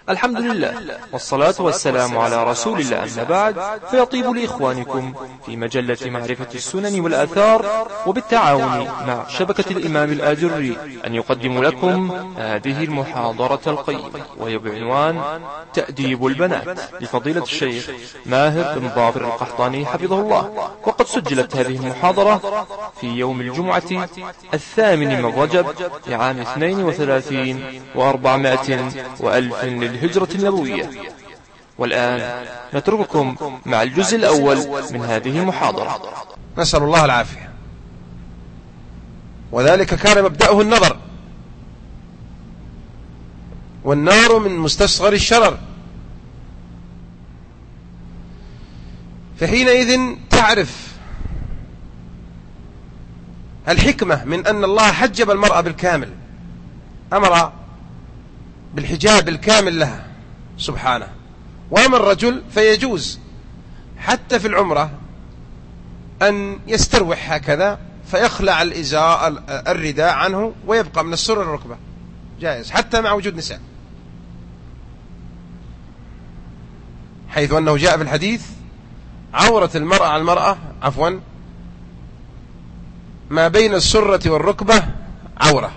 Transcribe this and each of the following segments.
الحمد لله والصلاة والسلام على رسول الله. أما بعد، فيطيب لإخوانكم في مجلة معرفة السنن والآثار وبالتعاون مع شبكة الإمام الآجري أن يقدم لكم هذه المحاضرة القيمة، وهي بعنوان تأديب البنات لفضيلة الشيخ ماهر بن ظافر القحطاني حفظه الله. وقد سجلت هذه المحاضرة في يوم الجمعة 8 من رجب لعام 32 و400 وألف للهجرة النبوية. والآن نترككم مع الجزء الأول من هذه المحاضرة. نسأل الله العافية. وذلك كان مبدأه النظر، والنار من مستصغر الشرر، فحينئذ تعرف الحكمة من أن الله حجب المرأة بالكامل، أمر بالحجاب الكامل لها سبحانه. وأما الرجل فيجوز حتى في العمرة أن يستروح هكذا فيخلع الرداء عنه ويبقى من السر الركبة، جائز حتى مع وجود نساء، حيث أنه جاء في الحديث عورة المرأة على المرأة ما بين السرة والركبة عورة،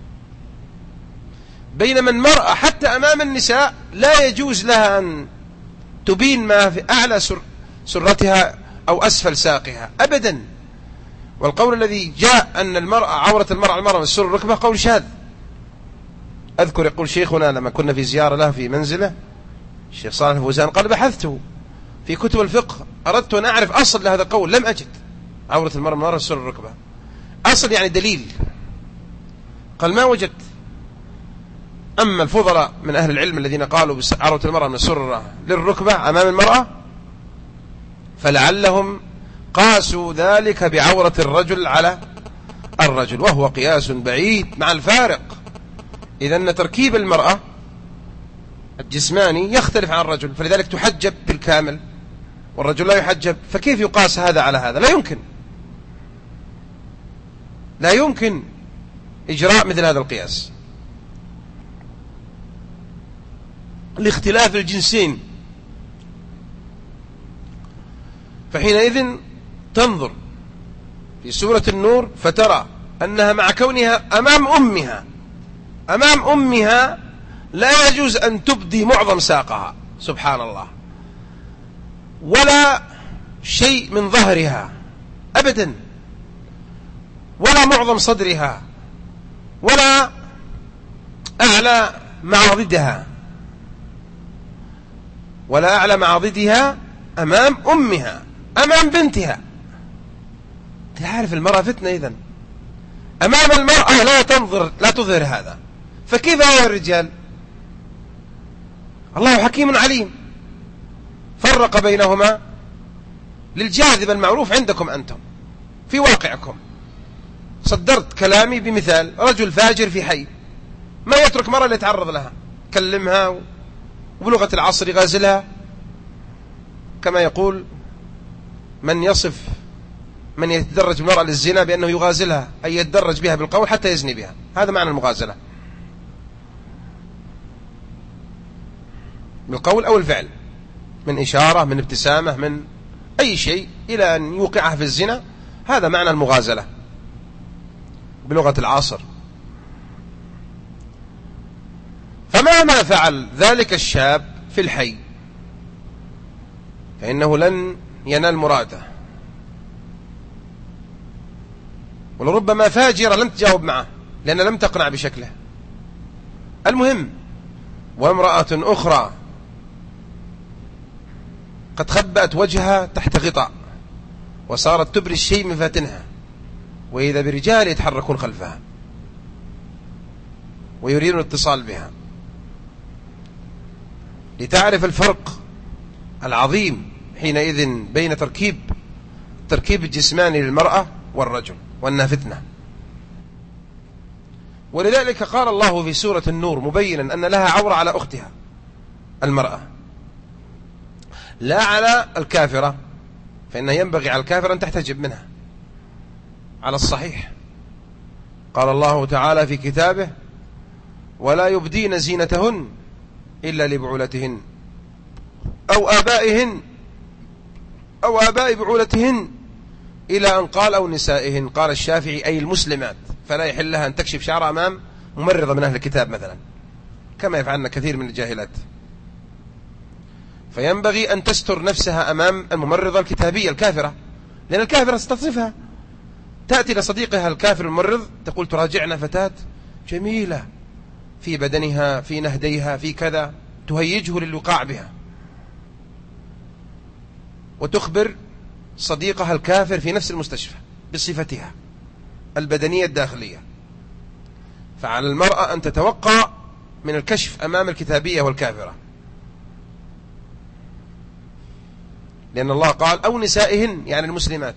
بينما المرأة حتى أمام النساء لا يجوز لها أن تبين ما في أعلى سرتها أو أسفل ساقها أبدا. والقول الذي جاء أن عورة المرأة على المرأة من السر والركبة قول شاذ. أذكر يقول شيخنا لما كنا في زيارة له في منزله الشيخ صالح الفوزان قال بحثت في كتب الفقه، أردت أن أعرف أصل لهذا القول، لم أجد عورة المرأة من السر والركبة أصل، يعني دليل، قال ما وجدت. أما الفضلاء من أهل العلم الذين قالوا بعورة المرأة من السرة للركبة أمام المرأة فلعلهم قاسوا ذلك بعورة الرجل على الرجل، وهو قياس بعيد مع الفارق، إذا أن تركيب المرأة الجسماني يختلف عن الرجل، فلذلك تحجب بالكامل والرجل لا يحجب، فكيف يقاس هذا على هذا؟ لا يمكن إجراء مثل هذا القياس لاختلاف الجنسين. فحينئذ تنظر في سورة النور فترى أنها مع كونها أمام أمها لا يجوز أن تبدي معظم ساقها سبحان الله، ولا شيء من ظهرها أبدا، ولا معظم صدرها، ولا أعلى معاضدها أمام أمها، أمام بنتها. تعرف المرأة فتنة إذن، أمام المرأة لا تظهر هذا، فكيف هو الرجال؟ الله حكيم عليم، فرق بينهما للجاذب المعروف عندكم أنتم في واقعكم. صدرت كلامي بمثال رجل فاجر في حي ما يترك مرة ليتعرض لها، كلمها وبلغة العصر يغازلها، كما يقول من يتدرج المرأة للزنا بأنه يغازلها، أي يتدرج بها بالقول حتى يزني بها، هذا معنى المغازلة بالقول أو الفعل، من إشارة، من ابتسامة، من أي شيء إلى أن يوقعها في الزنا، هذا معنى المغازلة بلغة العصر. فمهما فعل ذلك الشاب في الحي فإنه لن ينال مراده، ولربما فاجرة لم تجاوب معه لأن لم تقنع بشكله. المهم، وامرأة أخرى قد خبأت وجهها تحت غطاء وصارت تبري الشيء من فاتنها، وإذا برجال يتحركون خلفها ويريدون الاتصال بها، لتعرف الفرق العظيم حينئذ بين تركيب الجسماني للمرأة والرجل، وأنها فتنة. ولذلك قال الله في سورة النور مبينا أن لها عورة على أختها المرأة، لا على الكافرة، فإنه ينبغي على الكافر أن تحتجب منها على الصحيح. قال الله تعالى في كتابه: ولا يبدين زينتهن إلا لبعولتهن أو آبائهن أو آباء بعولتهن إلى أن قال أو نسائهن. قال الشافعي أي المسلمات، فلا يحل لها أن تكشف شعرها أمام ممرضة من أهل الكتاب مثلا، كما يفعلن كثير من الجاهلات. فينبغي أن تستر نفسها أمام الممرضة الكتابية الكافرة، لأن الكافرة ستصفها. تأتي لصديقها الكافر الممرض تقول تراجعنا فتاة جميلة في بدنها، في نهديها، في كذا، تهيجه للوقاع بها، وتخبر صديقها الكافر في نفس المستشفى بصفتها البدنية الداخلية. فعلى المرأة أن تتوقع من الكشف أمام الكتابية والكافرة، لأن الله قال أو نسائهن يعني المسلمات.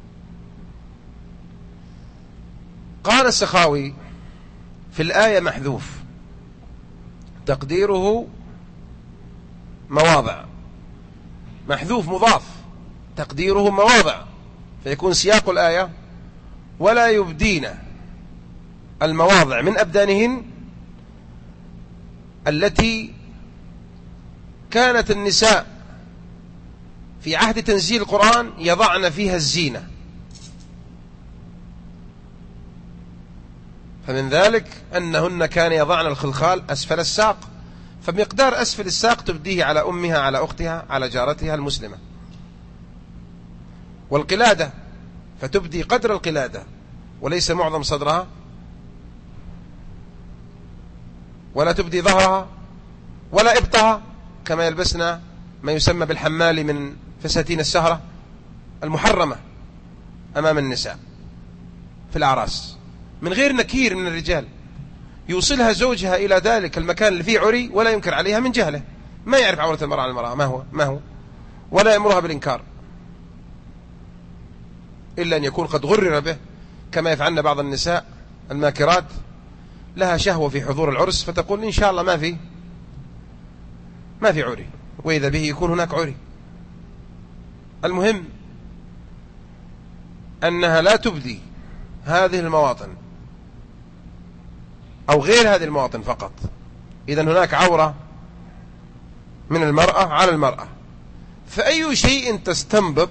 قال السخاوي في الآية محذوف تقديره مواضع، محذوف مضاف تقديره مواضع، فيكون سياق الآية ولا يبدين المواضع من أبدانهن التي كانت النساء في عهد تنزيل القرآن يضعن فيها الزينة. فمن ذلك أنهن كان يضعن الخلخال أسفل الساق، فمقدار أسفل الساق تبديه على أمها، على أختها، على جارتها المسلمة. والقلادة فتبدي قدر القلادة وليس معظم صدرها، ولا تبدي ظهرها ولا إبطها كما يلبسنا ما يسمى بالحمال من فساتين السهرة المحرمة أمام النساء في الأعراس، من غير نكير من الرجال يوصلها زوجها إلى ذلك المكان اللي فيه عري ولا ينكر عليها من جهله، ما يعرف عورة المرأة عن المرأة ما هو ولا يأمرها بالإنكار إلا أن يكون قد غرر به، كما يفعلن بعض النساء الماكرات لها شهوة في حضور العرس فتقول إن شاء الله ما في عري، وإذا به يكون هناك عري. المهم أنها لا تبدي هذه المواطن أو غير هذه المواطن فقط. إذن هناك عورة من المرأة على المرأة. فأي شيء تستنبط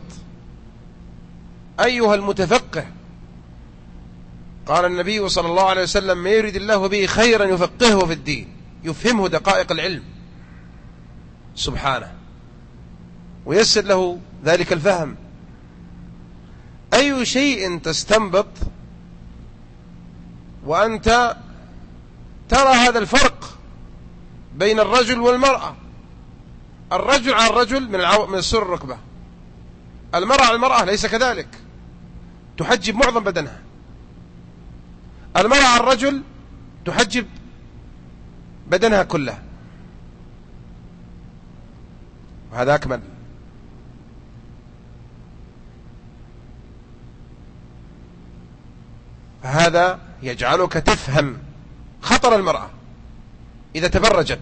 أيها المتفقه؟ قال النبي صلى الله عليه وسلم ما يريد الله به خيرا يفقهه في الدين، يفهمه دقائق العلم سبحانه ويسر له ذلك الفهم. أي شيء تستنبط وأنت ترى هذا الفرق بين الرجل والمرأة؟ الرجل على الرجل من السر الركبة، المرأة على المرأة ليس كذلك، تحجب معظم بدنها. المرأة على الرجل تحجب بدنها كله، وهذا أكمل. فهذا يجعلك تفهم خطر المرأة إذا تبرجت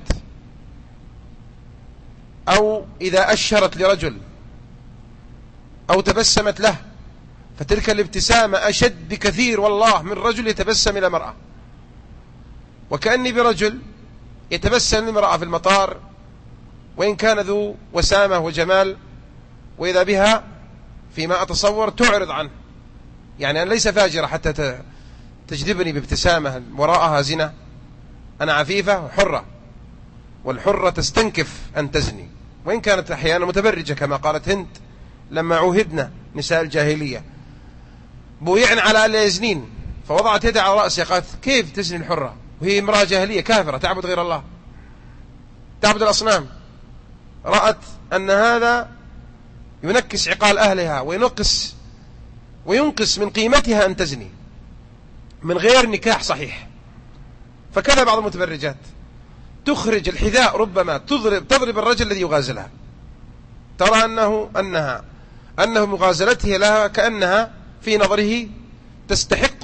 أو إذا أشرت لرجل أو تبسمت له، فتلك الابتسامة أشد بكثير والله من رجل يتبسم إلى مرأة. وكأني برجل يتبسم للمرأة في المطار وإن كان ذو وسامة وجمال، وإذا بها فيما أتصور تعرض عنه، يعني أنا ليس فاجرة حتى تجذبني بابتسامة وراءها زنا، أنا عفيفة وحرة، والحرة تستنكف أن تزني وإن كانت أحيانا متبرجة كما قالت هند لما عوهدنا نساء الجاهلية بويعن على ألا يزنين، فوضعت يدها على رأسها قالت كيف تزني الحرة وهي امرأة جاهلية كافرة تعبد غير الله، تعبد الأصنام. رأت أن هذا ينكس عقال أهلها وينقص من قيمتها أن تزني من غير نكاح صحيح. فكذا بعض المتبرجات تخرج الحذاء ربما تضرب الرجل الذي يغازلها، ترى أنه مغازلته لها كأنها في نظره تستحق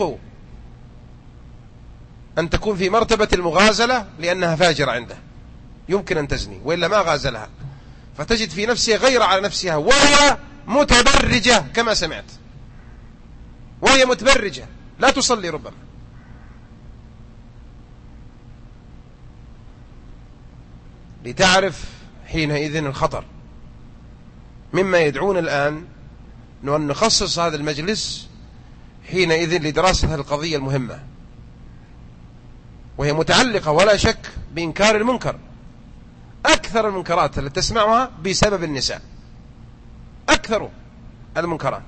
أن تكون في مرتبة المغازلة لأنها فاجرة عنده يمكن أن تزني وإلا ما غازلها، فتجد في نفسها غير على نفسها وهي متبرجة كما سمعت، وهي متبرجة لا تصلي ربما. لتعرف حينئذ الخطر. مما يدعون الآن أن نخصص هذا المجلس حينئذ لدراسة القضية المهمة، وهي متعلقة ولا شك بإنكار المنكر. أكثر المنكرات التي تسمعها بسبب النساء، أكثر المنكرات،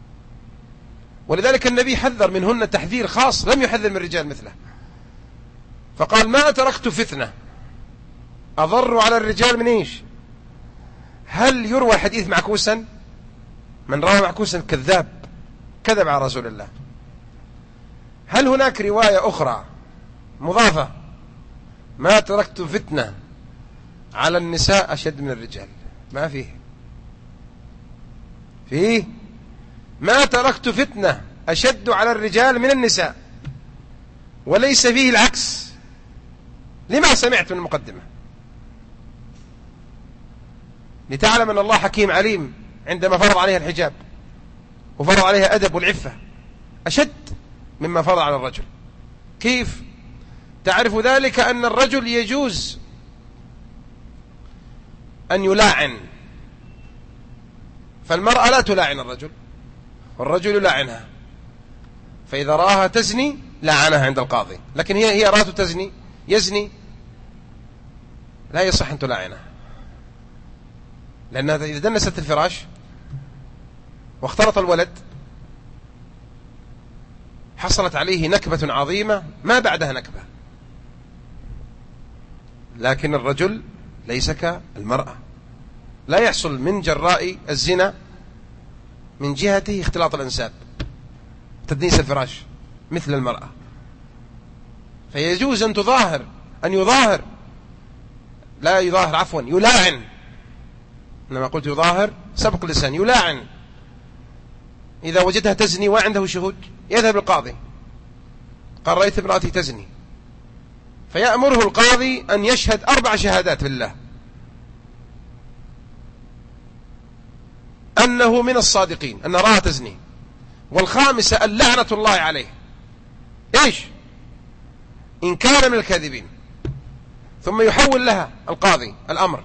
ولذلك النبي حذر منهن تحذير خاص لم يحذر من الرجال مثله، فقال: ما تركت فتنة أضر على الرجال من إيش؟ هل يروى الحديث معكوسا؟ من روى معكوسا كذاب، كذب على رسول الله. هل هناك رواية أخرى مضافة: ما تركت فتنة على النساء أشد من الرجال؟ ما فيه ما تركت فتنة أشد على الرجال من النساء، وليس فيه العكس. لما سمعت من المقدمة؟ لتعلم أن الله حكيم عليم عندما فرض عليها الحجاب وفرض عليها أدب والعفة أشد مما فرض على الرجل. كيف تعرف ذلك؟ أن الرجل يجوز أن يلاعن، فالمرأة لا تلاعن الرجل والرجل يلاعنها، فإذا رآها تزني لعنها عند القاضي، لكن هي رأته يزني لا يصح أن تلاعنها، لأنها إذا دنست الفراش واختلط الولد حصلت عليه نكبة عظيمة ما بعدها نكبة. لكن الرجل ليس كالمرأة، لا يحصل من جراء الزنا من جهته اختلاط الأنساب تدنيس الفراش مثل المرأة، فيجوز أن يظاهر لا يظاهر، عفوا يلاعن. إنما قلت يظاهر سبق لسان، يلاعن. إذا وجدها تزني وعنده شهود يذهب القاضي، قال: رأيت امرأتي تزني، فيأمره القاضي أن يشهد 4 شهادات بالله أنه من الصادقين أن رأى تزني، والخامسة اللعنة الله عليه، إيش؟ إن كان من الكاذبين. ثم يحول لها القاضي الأمر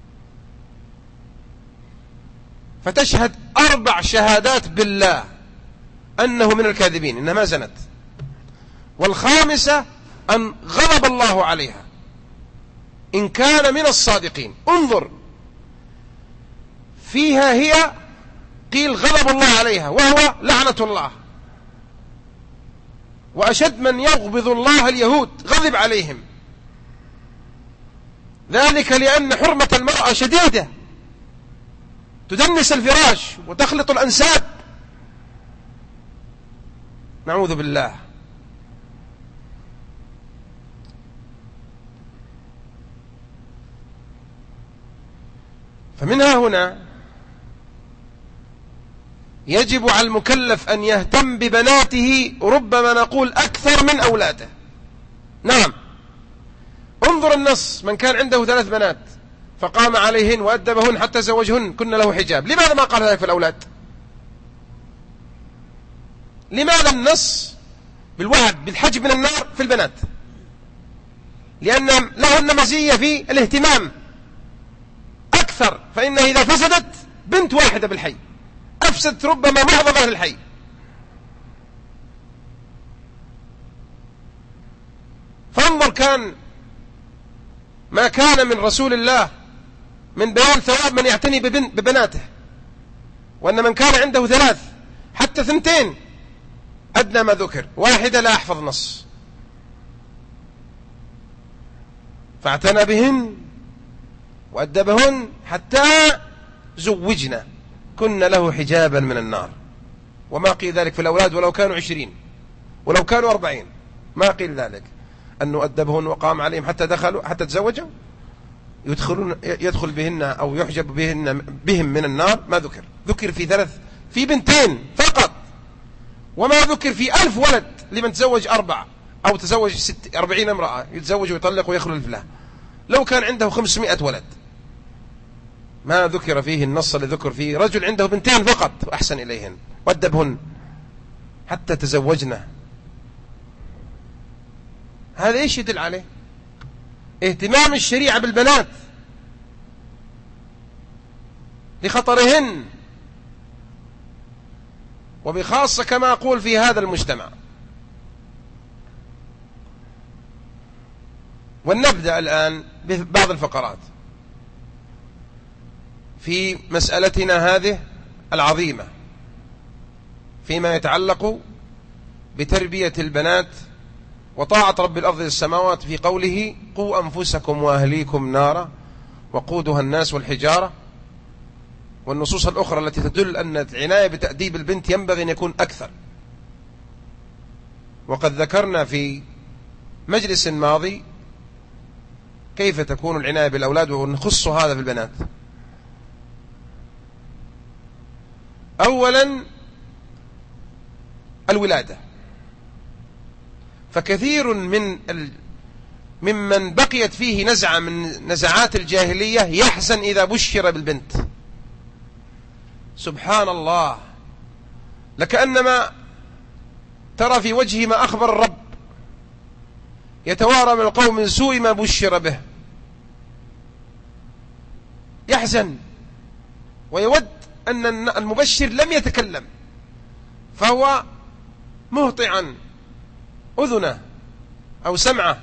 فتشهد 4 شهادات بالله أنه من الكاذبين إنها ما زنت، والخامسة أن غضب الله عليها إن كان من الصادقين. انظر، فيها هي قيل غضب الله عليها وهو لعنة الله، وأشد من يغضب الله اليهود غضب عليهم، ذلك لأن حرمة المرأة شديدة، تدنس الفراش وتخلط الأنساب، نعوذ بالله. فمنها هنا يجب على المكلف أن يهتم ببناته، ربما نقول أكثر من أولاده. نعم، انظر النص: من كان عنده 3 بنات فقام عليهن وأدبهن حتى زوجهن كن له حجاب. لماذا ما قال ذلك في الأولاد؟ لماذا النص بالوعد بالحجب من النار في البنات؟ لأن لهن مزية في الاهتمام أكثر، فإنها إذا فسدت بنت واحدة بالحي أفسدت ربما معظم أهل الحي. فانظر ما كان من رسول الله من بيان ثواب من يعتني ببناته، وأن من كان عنده 3 حتى 2 أدنى ما ذكر، 1 لا أحفظ نص، فاعتنى بهن وأدبهن حتى زوجنا كن له حجابا من النار. وما قيل ذلك في الأولاد ولو كانوا 20 ولو كانوا 40، ما قيل ذلك أنه أدبهن وقام عليهم حتى تزوجوا يدخل بهن أو يحجب بهم من النار. ما ذكر في 3، في 2 فقط، وما ذكر في 1000 ولد لمن تزوج 4 أو تزوج 40 امرأة، يتزوج ويطلق ويخلف له. لو كان عنده 500 ولد ما ذكر فيه النص اللي ذكر فيه رجل عنده 2 فقط وأحسن إليهن وأدبهن حتى تزوجنا. هذا إيش يدل عليه؟ اهتمام الشريعة بالبنات لخطرهن، وبخاصة كما أقول في هذا المجتمع. ولنبدأ الآن ببعض الفقرات في مسألتنا هذه العظيمة فيما يتعلق بتربية البنات وطاعة رب الأرض والسماوات في قوله: قوا أنفسكم وأهليكم نارا وقودها الناس والحجارة، والنصوص الأخرى التي تدل أن العناية بتأديب البنت ينبغي أن يكون أكثر. وقد ذكرنا في مجلس ماضي كيف تكون العناية بالأولاد، ونخص هذا في البنات. أولا الولادة، فكثير ممن بقيت فيه نزعة من نزعات الجاهلية يحزن إذا بشر بالبنت. سبحان الله، لكأنما ترى في وجهه ما أخبر الرب، يتوارى من القوم من سوء ما بشر به، يحزن ويود أن المبشر لم يتكلم، فهو مهطعا أذنه أو سمعه،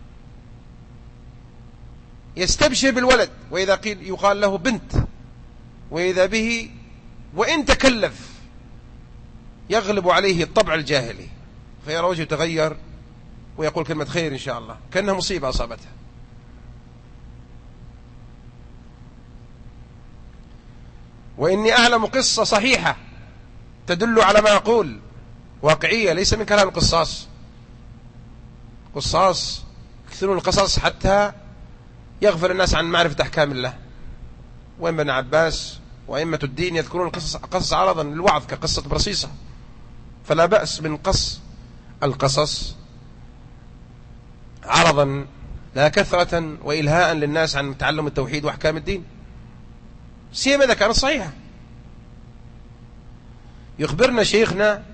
يستبشر بالولد، وإذا قيل يقال له بنت، وإذا به وإن تكلف يغلب عليه الطبع الجاهلي، فيرى وجهه يتغير ويقول كلمة خير إن شاء الله، كأنها مصيبة أصابتها. وإني أعلم قصة صحيحة تدل على ما أقول، واقعية ليس من كلام القصاص. قصاص يكثرون القصص حتى يغفل الناس عن معرفة أحكام الله. وإن ابن عباس وأئمة الدين يذكرون القصص عرضا للوعظ كقصة برصيصة، فلا بأس من قص القصص عرضا لا كثرة وإلهاء للناس عن تعلم التوحيد وأحكام الدين، سيما إذا كانت صحيحة. يخبرنا شيخنا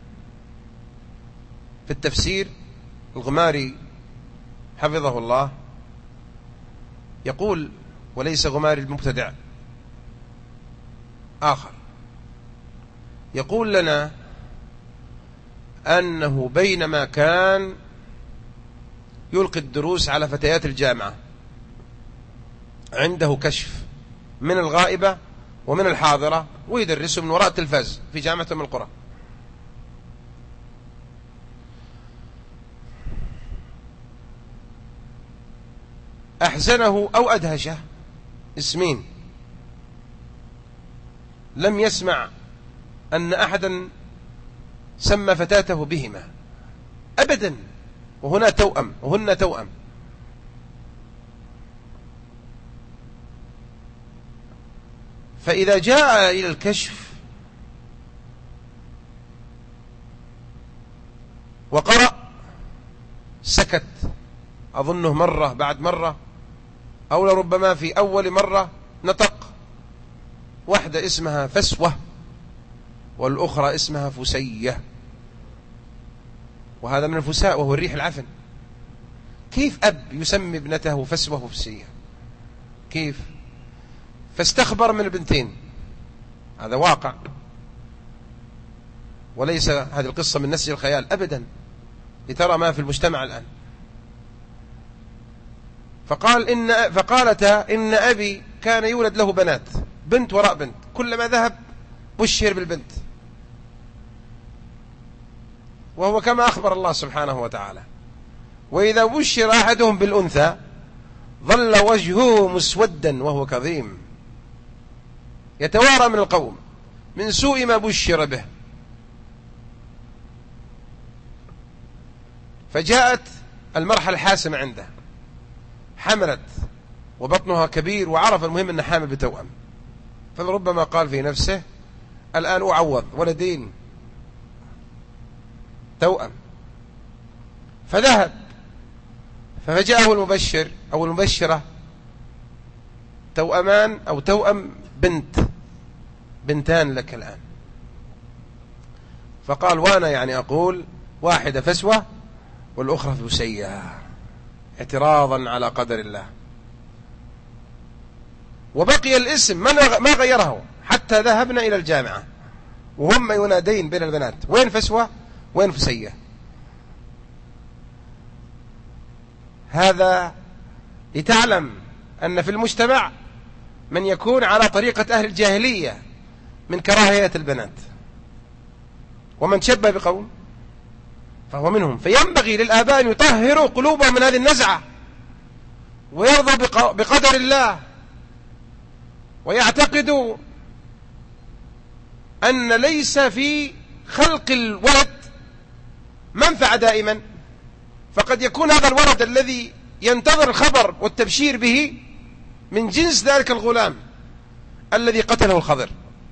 في التفسير الغماري حفظه الله، يقول، وليس غماري المبتدع آخر، يقول لنا أنه بينما كان يلقي الدروس على فتيات الجامعة عنده كشف من الغائبة ومن الحاضرة، ويدرسه من وراء التلفاز في جامعة من القرى. أحزنه أو أدهشه اسمين، لم يسمع أن أحدا سمى فتاته بهما أبدا، وهن توأم. فإذا جاء إلى الكشف وقرأ سكت، أظنه مرة بعد مرة، أو لربما في أول مرة نطق. واحدة اسمها فسوة والأخرى اسمها فسية، وهذا من الفساء وهو الريح العفن. كيف أب يسمي ابنته فسوة وفسية؟ كيف؟ فاستخبر من البنتين، هذا واقع، وليس هذه القصة من نسج الخيال أبدا، لترى ما في المجتمع الآن. فقالتا إن أبي كان يولد له بنات، بنت وراء بنت، كلما ذهب بشر بالبنت، وهو كما أخبر الله سبحانه وتعالى: وإذا بشر أحدهم بالأنثى ظل وجهه مسودا وهو كظيم يتوارى من القوم من سوء ما بشر به. فجاءت المرحلة الحاسمة عنده، حملت وبطنها كبير، وعرف المهم أنها حامل بتوأم، فلربما قال في نفسه: الآن أعوض ولدين توأم. فذهب ففجأه المبشر أو المبشرة توأمان أو توأم بنتان لك الآن. فقال: وأنا يعني أقول واحدة فسوة والأخرى فسية، اعتراضا على قدر الله. وبقي الاسم ما غيره حتى ذهبنا إلى الجامعة وهم ينادين بين البنات: وين فسوة وين فسية. هذا لتعلم أن في المجتمع من يكون على طريقة أهل الجاهلية من كراهية البنات، ومن شبه بقوم فهو منهم. فينبغي للآباء أن يطهروا قلوبهم من هذه النزعة ويرضوا بقدر الله، ويعتقدوا أن ليس في خلق الولد منفعة دائما، فقد يكون هذا الولد الذي ينتظر الخبر والتبشير به من جنس ذلك الغلام الذي قتله الخضر،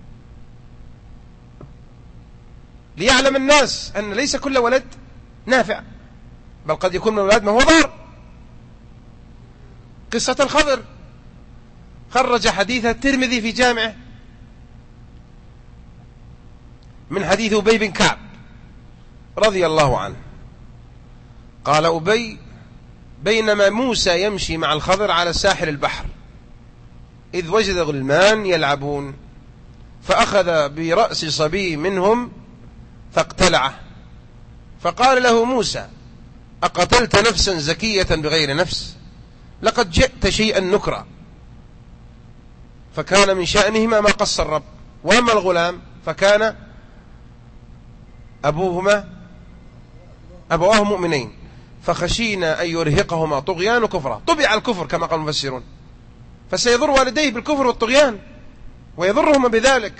ليعلم الناس أن ليس كل ولد نافع، بل قد يكون من الولد ما هو ضار. قصة الخضر خرج حديث الترمذي في جامعه من حديث أبي بن كعب رضي الله عنه قال: أبي: بينما موسى يمشي مع الخضر على ساحل البحر إذ وجد غلمان يلعبون، فأخذ برأس صبي منهم فاقتلعه، فقال له موسى: أقتلت نفسا زكية بغير نفس؟ لقد جئت شيئا نكرا. فكان من شأنهما ما قص الرب. وأما الغلام فكان أبواه مؤمنين فخشينا أن يرهقهما طغيان وكفرا. طبع الكفر كما قال المفسرون، فسيضر والديه بالكفر والطغيان ويضرهما بذلك.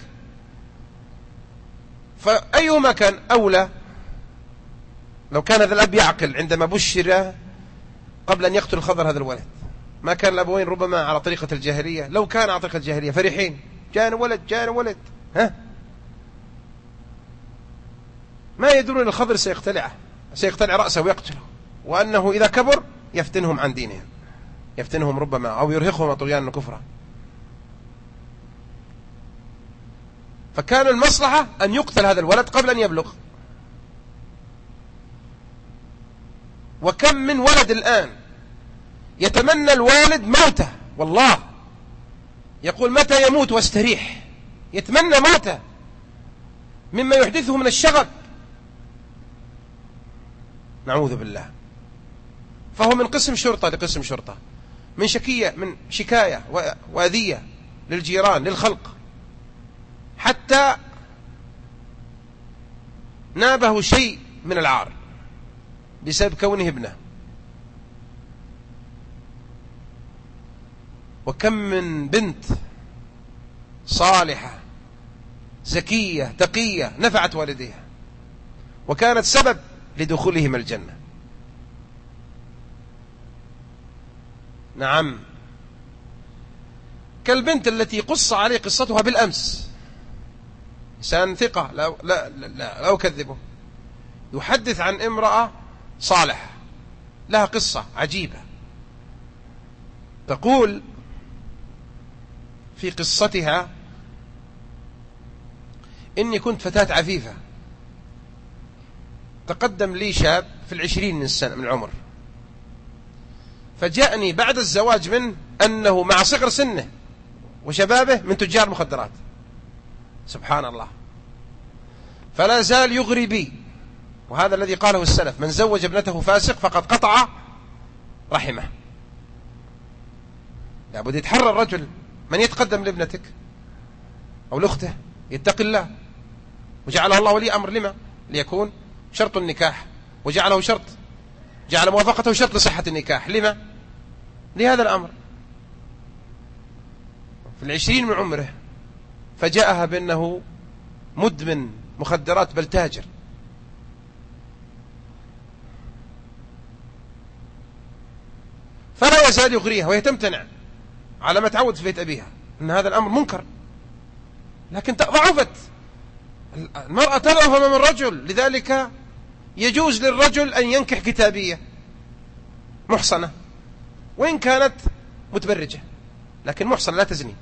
فأيهما كان أولى؟ لو كان هذا الأب يعقل عندما بشر قبل أن يقتل الخضر هذا الولد، ما كان الأبوين ربما على طريقة الجاهلية؟ لو كان على طريقة الجاهلية فرحين: جاءنا ولد، ما يدرون أن الخضر سيقتلع رأسه ويقتله، وأنه إذا كبر يفتنهم عن دينهم، يفتنهم ربما أو يرهقهم طغيانا وكفرا. فكان المصلحة أن يقتل هذا الولد قبل أن يبلغ. وكم من ولد الآن يتمنى الوالد موته، والله يقول: متى يموت واستريح، يتمنى موته مما يحدثه من الشغب، نعوذ بالله. فهو من قسم شرطة لقسم شرطة، من شكاية وأذية للجيران للخلق، حتى نابه شيء من العار بسبب كونه ابنه. وكم من بنت صالحة زكية تقية نفعت والديها وكانت سبب لدخولهم الجنة. نعم، كالبنت التي قص عليه قصتها بالأمس، إنسان ثقة لا أكذبه، يحدث عن امرأة صالحة لها قصة عجيبة. تقول في قصتها: إني كنت فتاة عفيفة، تقدم لي شاب في 20 من العمر، فجاءني بعد الزواج منه أنه مع صغر سنه وشبابه من تجار مخدرات، سبحان الله، فلا زال يغري بي. وهذا الذي قاله السلف: من زوج ابنته فاسق فقد قطع رحمه. لابد يتحرى الرجل من يتقدم لابنتك أو لأخته، يتقي الله، وجعله الله ولي أمر. لما؟ ليكون شرط النكاح، وجعله شرط، جعل موافقته شرط لصحة النكاح. لما؟ لهذا الأمر. في 20 من عمره فجاءها بأنه مدمن مخدرات بل تاجر. فلا يزال يغريها وهي تمتنع على ما تعود في بيت أبيها أن هذا الأمر منكر، لكن ضعفت المرأة، تضعف أمام الرجل. لذلك يجوز للرجل أن ينكح كتابية محصنة وإن كانت متبرجة، لكن محصنة لا تزني.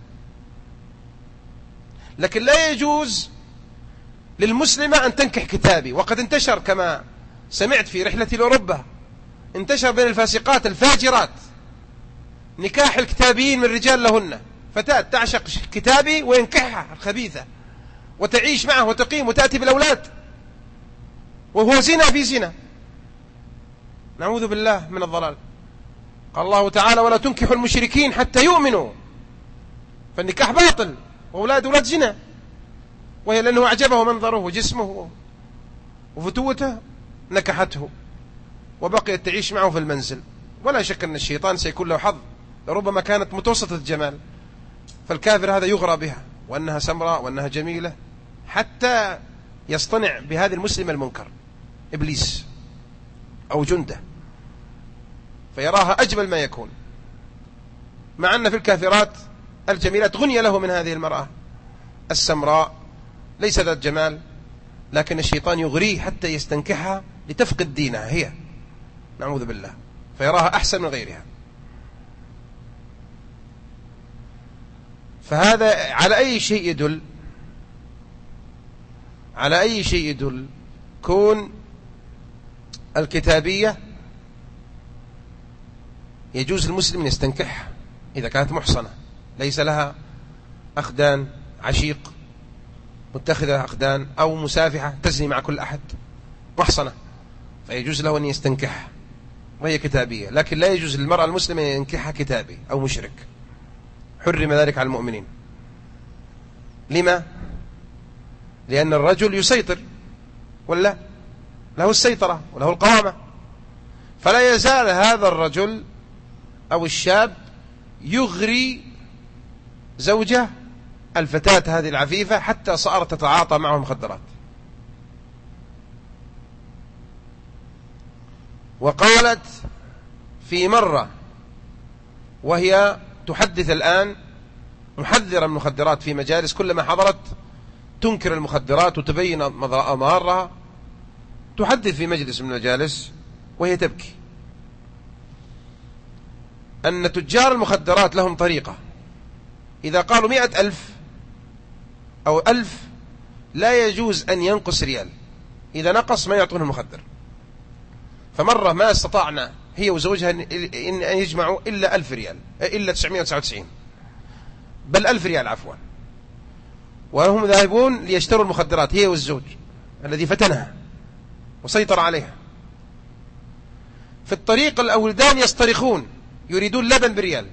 لكن لا يجوز للمسلمة أن تنكح كتابي. وقد انتشر كما سمعت في رحلتي لأوروبا، انتشر بين الفاسقات الفاجرات نكاح الكتابيين من رجال لهن، فتاة تعشق كتابي وينكحها الخبيثة وتعيش معه وتقيم وتأتي بالأولاد، وهو زنا في زنا. نعوذ بالله من الضلال. قال الله تعالى: ولا تنكحوا المشركين حتى يؤمنوا. فالنكاح باطل، وأولاد زنا، وهي لأنه أعجبه منظره وجسمه وفتوته نكحته وبقيت تعيش معه في المنزل. ولا شك أن الشيطان سيكون له حظ، لربما كانت متوسطة الجمال، فالكافر هذا يغرى بها وأنها سمراء وأنها جميلة حتى يصطنع بهذه المسلمة المنكر إبليس أو جنده، فيراها أجمل ما يكون، مع أن في الكافرات الجميلات غني له من هذه المرأة السمراء ليس ذات جمال، لكن الشيطان يغريه حتى يستنكحها لتفقد دينها هي، نعوذ بالله، فيراها أحسن من غيرها. فهذا على أي شيء يدل؟ على أي شيء يدل؟ كون الكتابية يجوز المسلم يستنكحها إذا كانت محصنة ليس لها أخدان، عشيق، متخذة أخدان، أو مسافحة تزني مع كل أحد، محصنة، فيجوز له أن يستنكحها وهي كتابية. لكن لا يجوز للمرأة المسلمة أن ينكحها كتابي أو مشرك، حرم ذلك على المؤمنين. لما؟ لأن الرجل يسيطر، ولا له السيطرة وله القوامة، فلا يزال هذا الرجل أو الشاب يغري زوجة الفتاة هذه العفيفة حتى صارت تتعاطى معه المخدرات. وقالت في مرة وهي تحدث الآن محذرة من المخدرات في مجالس، كلما حضرت تنكر المخدرات وتبين أمارها، تحدث في مجلس من المجالس وهي تبكي أن تجار المخدرات لهم طريقة، إذا قالوا 100,000 أو 1000 لا يجوز أن ينقص ريال، إذا نقص ما يعطونه المخدر. فمرة ما استطعنا هي وزوجها أن يجمعوا إلا 1000 ريال، إلا 999، بل 1000 ريال عفوا، وهم ذاهبون ليشتروا المخدرات هي والزوج الذي فتنها وسيطر عليها. في الطريق الأولدان يصطرخون يريدون لبن بريال،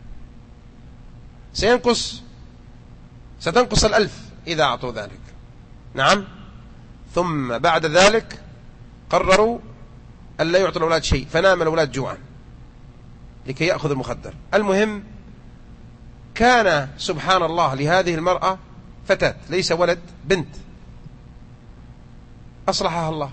ستنقص 1000 إذا أعطوا ذلك. نعم. ثم بعد ذلك قرروا أن لا يعطوا الأولاد شيء، فنام الأولاد جوعا لكي يأخذ المخدر. المهم كان سبحان الله لهذه المرأة فتاة، ليس ولد، بنت، أصلحها الله،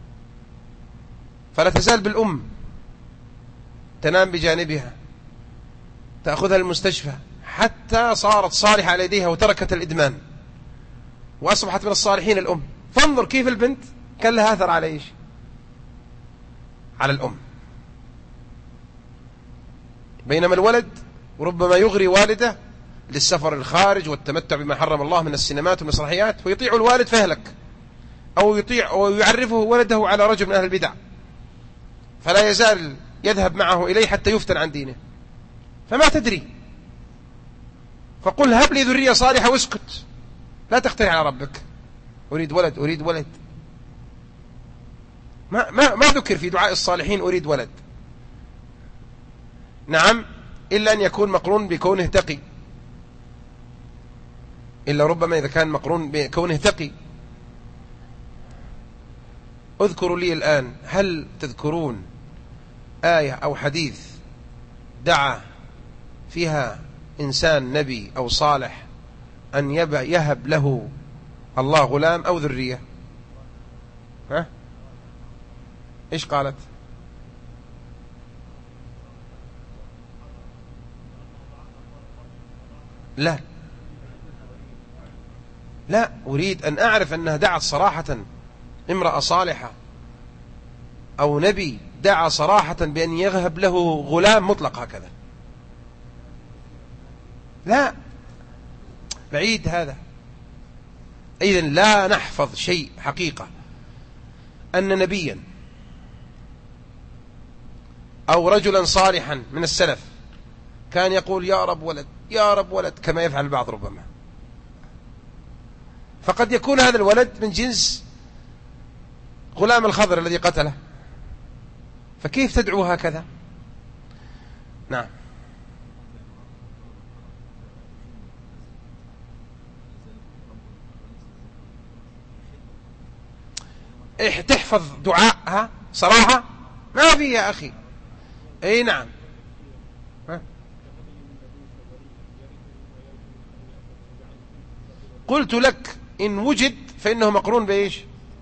فلا تزال بالأم تنام بجانبها، تأخذها المستشفى حتى صارت صالحة على يديها وتركت الإدمان وأصبحت من الصالحين الأم. فانظر كيف البنت كان لها أثر على إيش؟ على الأم. بينما الولد ربما يغري والده للسفر الخارج والتمتع بما حرم الله من السينمات والمسرحيات، ويطيع الوالد فيهلك، أو يعرفه ولده على رجل من أهل البدع، فلا يزال يذهب معه إليه حتى يفتن عن دينه، فما تدري. فقل هب لي ذرية صالحة واسكت، لا تخترع على ربك. أريد ولد أريد ولد، ما ذكر في دعاء الصالحين أريد ولد. نعم، إلا أن يكون مقرون بكونه تقي، إلا ربما إذا كان مقرون بكونه تقي. اذكروا لي الآن، هل تذكرون آية أو حديث دعا فيها إنسان نبي أو صالح أن يهب له الله غلام أو ذرية؟ ها؟ إيش قالت؟ لا أريد أن أعرف أنها دعت صراحة، امرأة صالحة أو نبي دعا صراحة بأن يهب له غلام مطلق هكذا. لا، بعيد هذا. إذن لا نحفظ شيء حقيقة أن نبيا أو رجلا صالحا من السلف كان يقول يا رب ولد يا رب ولد، كما يفعل البعض ربما. فقد يكون هذا الولد من جنس غلام الخضر الذي قتله، فكيف تدعو هكذا؟ نعم. تحفظ دعائها صراحة ما في يا أخي. أي نعم. قلت لك إن وجد فإنه مقرون بإيش؟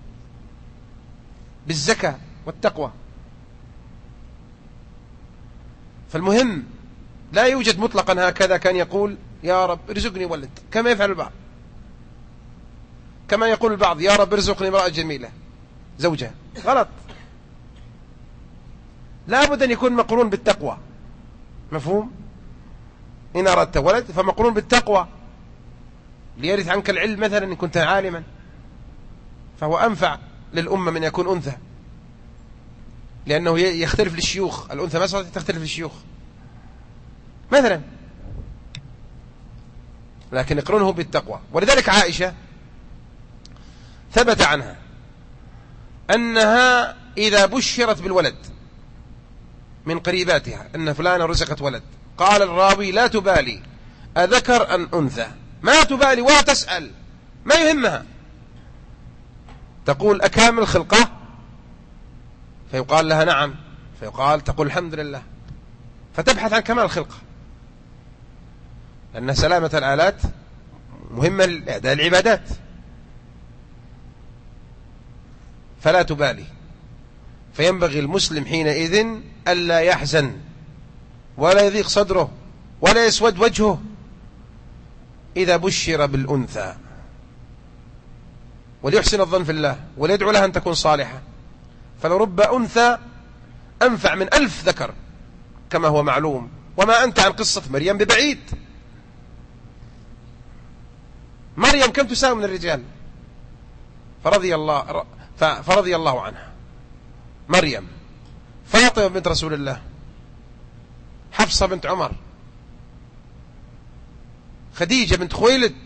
بالزكاة والتقوى. فالمهم لا يوجد مطلقا هكذا كان يقول يا رب ارزقني ولد كما يفعل البعض، كما يقول البعض يا رب ارزقني امرأة جميلة زوجة. غلط، لا بد أن يكون مقرون بالتقوى. مفهوم؟ إن أردت ولد فمقرون بالتقوى، ليرث عنك العلم مثلا إن كنت عالما، فهو أنفع للأمة من يكون أنثى، لأنه يختلف للشيوخ. الأنثى مثلا تختلف للشيوخ مثلا، لكن يقرونه بالتقوى. ولذلك عائشة ثبت عنها أنها إذا بشرت بالولد من قريباتها أن فلانة رزقت ولد، قال الراوي لا تبالي أذكر أم أنثى، ما تبالي ولا تسأل، ما يهمها، تقول أكامل خلقه؟ فيقال لها نعم، فيقال تقول الحمد لله، فتبحث عن كمال خلقه، لأن سلامة الآلات مهمة لأداء العبادات. فلا تبالي. فينبغي المسلم حينئذ ألا يحزن ولا يضيق صدره ولا يسود وجهه إذا بشر بالأنثى، وليحسن الظن في الله وليدعو لها أن تكون صالحة، فلرب أنثى أنفع من 1000 ذكر كما هو معلوم. وما أنت عن قصة مريم ببعيد. مريم كم تساوي من الرجال؟ فرضي الله عنها. مريم، فاطمة بنت رسول الله، حفصة بنت عمر، خديجة بنت خويلد،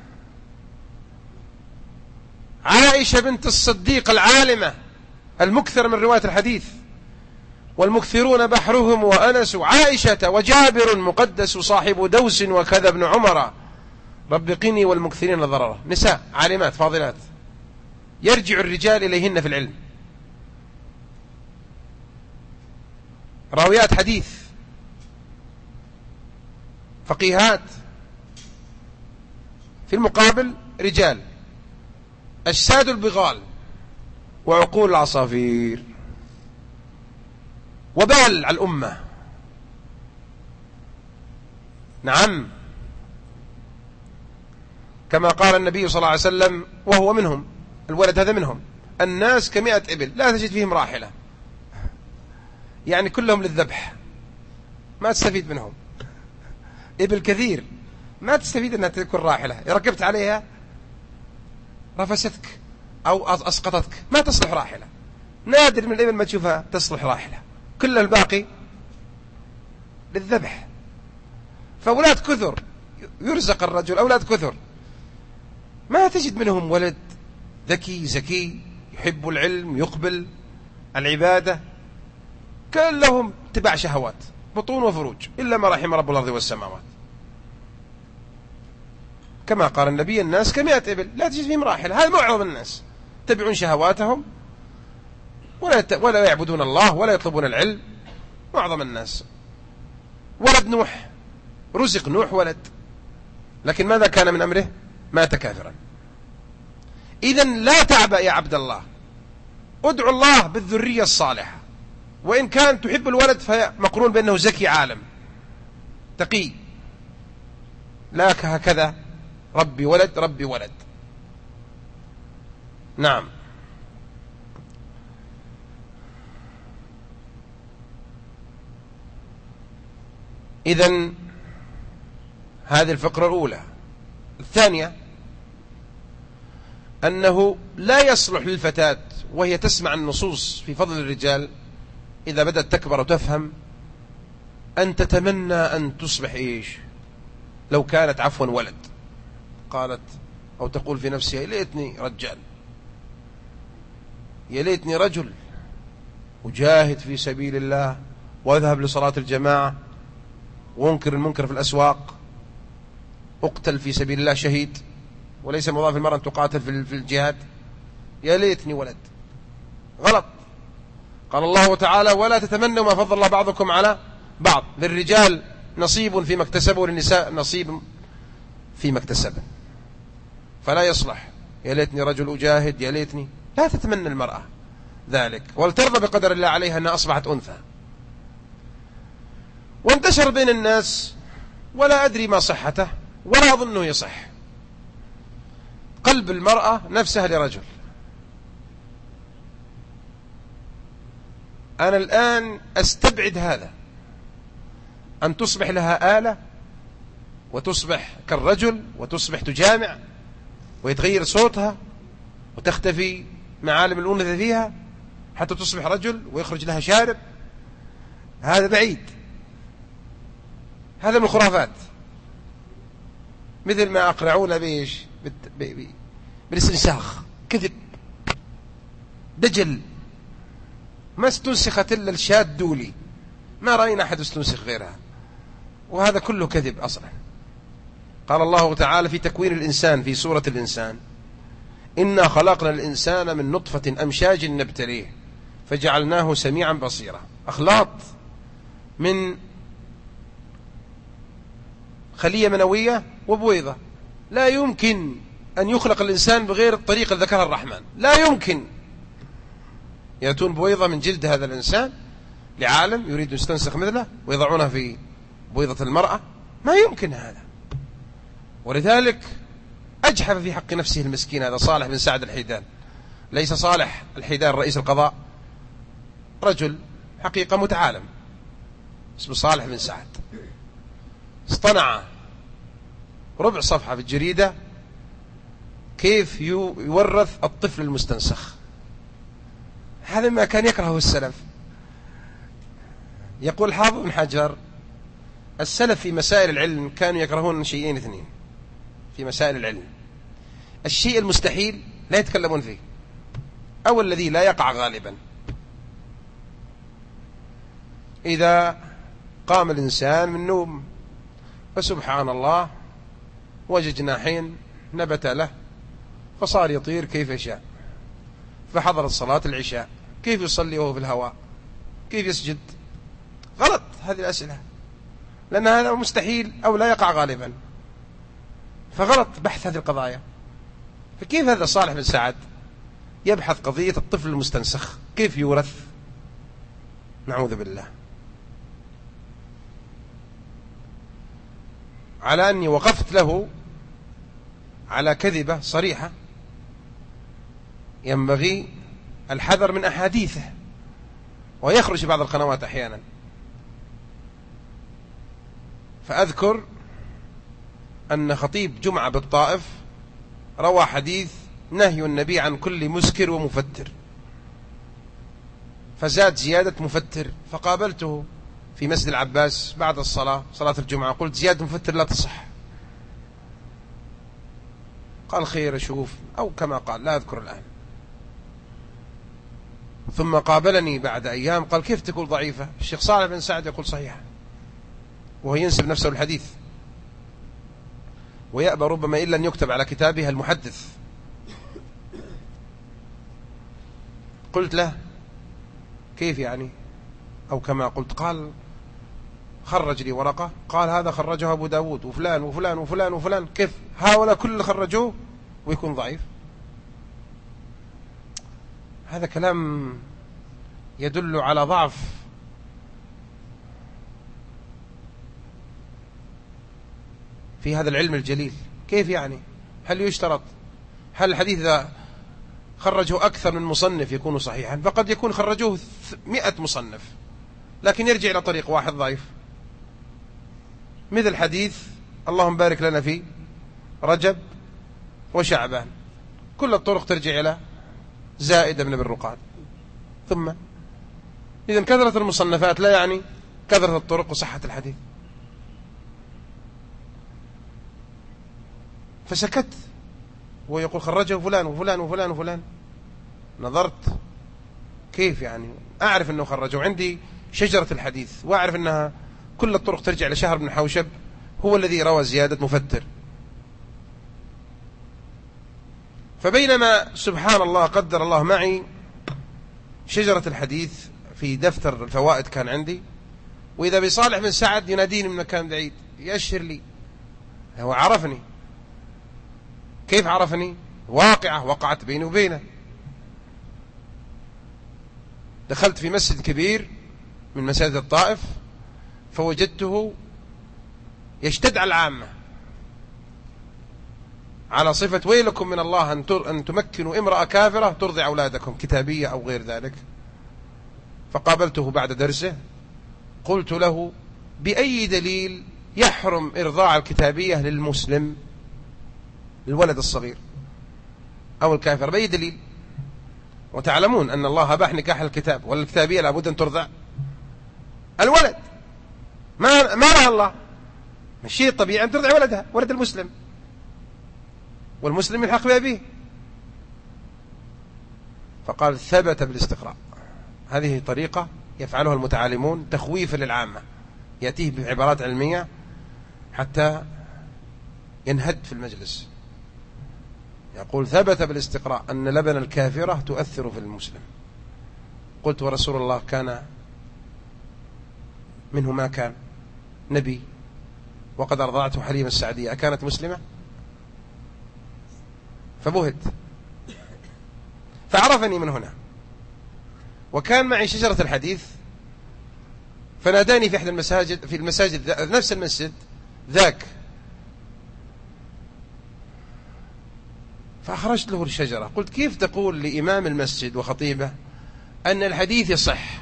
عائشة بنت الصديق العالمة المكثر من رواية الحديث، والمكثرون بحرهم وأنس، عائشة وجابر مقدس صاحب دوس وكذا ابن عمر، رب قني والمكثرين ضرره. نساء عالمات فاضلات يرجع الرجال إليهن في العلم، راويات حديث، فقيهات. في المقابل رجال أجساد البغال وعقول العصافير، وبال على الأمة. نعم، كما قال النبي صلى الله عليه وسلم وهو منهم، الولد هذا منهم، الناس ك100 إبل لا تجد فيهم راحلة، يعني كلهم للذبح، ما تستفيد منهم. إبل كثير ما تستفيد أنها تكون راحلة، ركبت عليها رفستك أو أسقطتك، ما تصلح راحلة. نادر من الإبل ما تشوفها تصلح راحلة، كل الباقي للذبح. فأولاد كثر يرزق الرجل، أولاد كثر ما تجد منهم ولد ذكي زكي يحب العلم يقبل العبادة، كلهم تبع شهوات بطون وفروج، إلا ما رحم رب الأرض والسماوات. كما قال النبي الناس ك100 إبل لا تجد فيهم راحلة. هذا معظم الناس تبعون شهواتهم ولا يعبدون الله ولا يطلبون العلم، معظم الناس. ولد نوح، رزق نوح ولد، لكن ماذا كان من أمره؟ مات كافرا. إذن لا تعبأ يا عبد الله، ادعو الله بالذرية الصالحة، وإن كان تحب الولد فمقرون بأنه زكي عالم تقي، لا هكذا ربي ولد ربي ولد. نعم. إذن هذه الفقرة الأولى. الثانية أنه لا يصلح للفتاة وهي تسمع النصوص في فضل الرجال إذا بدأت تكبر وتفهم أن تتمنى أن تصبح إيش؟ لو كانت عفوا ولد. قالت أو تقول في نفسها يا ليتني رجال، يا ليتني رجل أجاهد في سبيل الله وأذهب لصلاة الجماعة وأنكر المنكر في الأسواق، أقتل في سبيل الله شهيد، وليس مضاف المرأة أن تقاتل في الجهاد. يا ليتني ولد. غلط. قال الله تعالى ولا تتمنوا ما فضل الله بعضكم على بعض، للرجال نصيب فيما اكتسبوا وللنساء نصيب فيما اكتسبوا. فلا يصلح يا ليتني رجل أجاهد، يا ليتني. لا تتمنى المرأة ذلك، ولترضى بقدر الله عليها أنها أصبحت أنثى. وانتشر بين الناس ولا أدري ما صحته ولا أظنه يصح، قلب المرأة نفسها لرجل. أنا الآن أستبعد هذا، أن تصبح لها آلة وتصبح كالرجل وتصبح تجامع ويتغير صوتها وتختفي معالم الأنثى فيها حتى تصبح رجل ويخرج لها شارب. هذا بعيد، هذا من الخرافات، مثل ما أقرعونا بإيش بالاستنساخ. كذب، دجل. ما استنسخت إلا الشاة دولي، ما رأينا أحد استنسخ غيرها، وهذا كله كذب أصلا. قال الله تعالى في تكوين الإنسان في سورة الإنسان إنا خلقنا الإنسان من نطفة أمشاج نبتليه فجعلناه سميعا بصيرا. أخلاط من خلية منوية وبويضة. لا يمكن أن يخلق الإنسان بغير الطريقة اللي ذكرها الرحمن، لا يمكن. يأتون بويضة من جلد هذا الإنسان لعالم يريد أن يستنسخ مثله ويضعونها في بويضة المرأة، ما يمكن هذا. ولذلك أجحف في حق نفسه المسكين هذا صالح بن سعد الحيدان. ليس صالح الحيدان رئيس القضاء، رجل حقيقة متعالم اسمه صالح بن سعد، اصطنع ربع صفحة في الجريدة كيف يورث الطفل المستنسخ. هذا ما كان يكرهه السلف. يقول حافظ بن حجر السلف في مسائل العلم كانوا يكرهون شيئين اثنين في مسائل العلم: الشيء المستحيل لا يتكلمون فيه، أو الذي لا يقع غالبا. إذا قام الإنسان من النوم فسبحان الله وجد جناحين نبت له فصار يطير كيف يشاء، فحضرت صلاة العشاء، كيف يصلي وهو في الهواء؟ كيف يسجد؟ غلط هذه الأسئلة، لأن هذا مستحيل أو لا يقع غالبا، فغلط بحث هذه القضايا. فكيف هذا صالح بن سعد يبحث قضية الطفل المستنسخ كيف يورث؟ نعوذ بالله. على أني وقفت له على كذبة صريحة ينبغي الحذر من أحاديثه، ويخرج في بعض القنوات أحيانا. فأذكر أن خطيب جمعة بالطائف روى حديث نهي النبي عن كل مسكر ومفتر، فزاد زيادة مفتر. فقابلته في مسجد العباس بعد الصلاة، صلاة الجمعة، قلت زيادة مفتر لا تصح. قال خير أشوف، أو كما قال لا أذكر الآن. ثم قابلني بعد أيام قال كيف تقول ضعيفة؟ الشيخ صالح بن سعد يقول صحيحة، وهو ينسب نفسه الحديث ويأبى ربما إلا أن يكتب على كتابها المحدث. قلت له كيف يعني؟ أو كما قلت. قال خرج لي ورقة، قال هذا خرجه أبو داود وفلان وفلان وفلان وفلان. كيف هؤلاء كل خرجوه ويكون ضعيف؟ هذا كلام يدل على ضعف في هذا العلم الجليل. كيف يعني؟ هل يشترط؟ هل الحديث إذا خرجه أكثر من مصنف يكون صحيحا؟ فقد يكون خرجوه 100 مصنف لكن يرجع إلى طريق واحد ضعيف، مثل حديث اللهم بارك لنا في رجب وشعبان، كل الطرق ترجع إلى زائدة بن الرقاد. ثم إذن كثرة المصنفات لا يعني كثرة الطرق وصحة الحديث. فسكت، ويقول خرجه فلان وفلان وفلان وفلان. نظرت كيف يعني؟ أعرف أنه خرجه، وعندي شجرة الحديث، وأعرف أنها كل الطرق ترجع لشهر بن حوشب، هو الذي روى زيادة مفتر. فبينما سبحان الله قدر الله معي شجرة الحديث في دفتر الفوائد كان عندي، وإذا بصالح بن سعد يناديني من مكان بعيد يأشر لي. هو عرفني. كيف عرفني؟ واقعة وقعت بيني وبينه. دخلت في مسجد كبير من مساجد الطائف، فوجدته يشتد على العامة على صفة ويلكم من الله أن تمكنوا امرأة كافرة ترضع أولادكم، كتابية أو غير ذلك. فقابلته بعد درسه، قلت له: بأي دليل يحرم إرضاع الكتابية للمسلم، للولد الصغير أو الكافر؟ بأي دليل؟ وتعلمون أن الله أباح نكاح الكتاب، والكتابية لابد أن ترضع الولد. ما لها الله، الشيء الطبيعي أن ترضع ولدها، ولد المسلم، والمسلم يلحق بأبيه. فقال: ثبت بالاستقراء. هذه طريقة يفعلها المتعالمون تخويفا للعامة، يأتيه بعبارات علمية حتى ينهد في المجلس. يقول: ثبت بالاستقراء أن لبن الكافرة تؤثر في المسلم. قلت: ورسول الله كان منه ما كان نبي، وقد أرضعته حليمة السعدية، أكانت مسلمة؟ فبهت، فعرفني من هنا. وكان معي شجرة الحديث، فناداني في أحد المساجد، في المساجد نفس المسجد ذاك، فأخرجت له الشجرة. قلت: كيف تقول لإمام المسجد وخطيبه أن الحديث يصح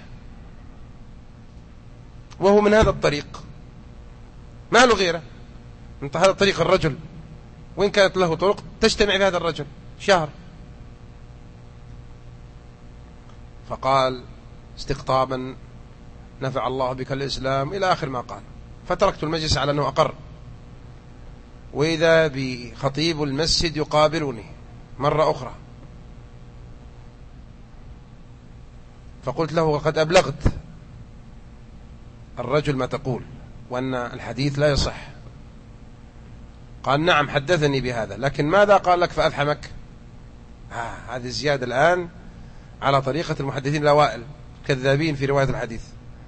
وهو من هذا الطريق، ما له غيره؟ انت هذا طريق الرجل، وإن كانت له طرق تجتمع في هذا الرجل شهر. فقال استقطابا: نفع الله بك الإسلام، إلى آخر ما قال. فتركت المجلس على أنه أقر. وإذا بخطيب المسجد يقابلني مرة أخرى، فقلت له: قد أبلغت الرجل ما تقول، وأن الحديث لا يصح. قال: نعم حدثني بهذا، لكن ماذا قال لك فأفحمك؟ هذه الزيادة الآن على طريقة المحدثين الأوائل كذابين في رواية الحديث.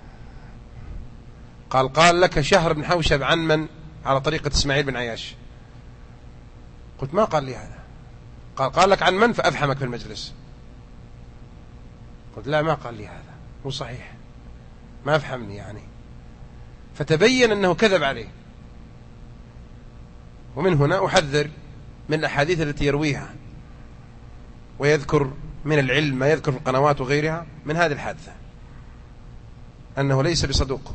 قال لك شهر بن حوشب عن من؟ على طريقة إسماعيل بن عياش. قلت: ما قال لي هذا. قال لك عن من فأفحمك في المجلس. قلت: لا، ما قال لي هذا، مو صحيح، ما أفحمني يعني. فتبين أنه كذب عليه. ومن هنا أحذر من الأحاديث التي يرويها ويذكر من العلم ما يذكر في القنوات وغيرها من هذه الحادثة، أنه ليس بصدوق.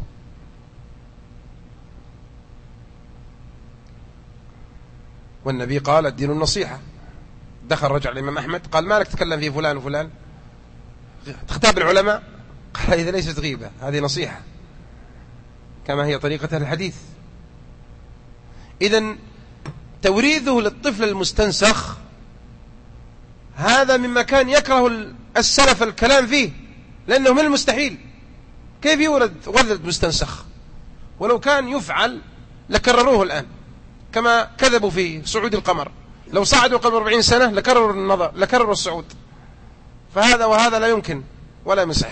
والنبي قال: الدين النصيحة. دخل رجل الإمام أحمد قال: ما لك تتكلم في فلان وفلان، تختاب العلماء؟ قال: إذا ليست غيبة، هذه نصيحة، كما هي طريقة الحديث. إذن توريثه للطفل المستنسخ هذا مما كان يكره السلف الكلام فيه، لأنه من المستحيل كيف يولد ولد مستنسخ، ولو كان يفعل لكرروه الآن، كما كذبوا في صعود القمر، لو صعدوا قبل 40 سنة لكرروا النظر، لكرروا الصعود. فهذا وهذا لا يمكن ولا يصح.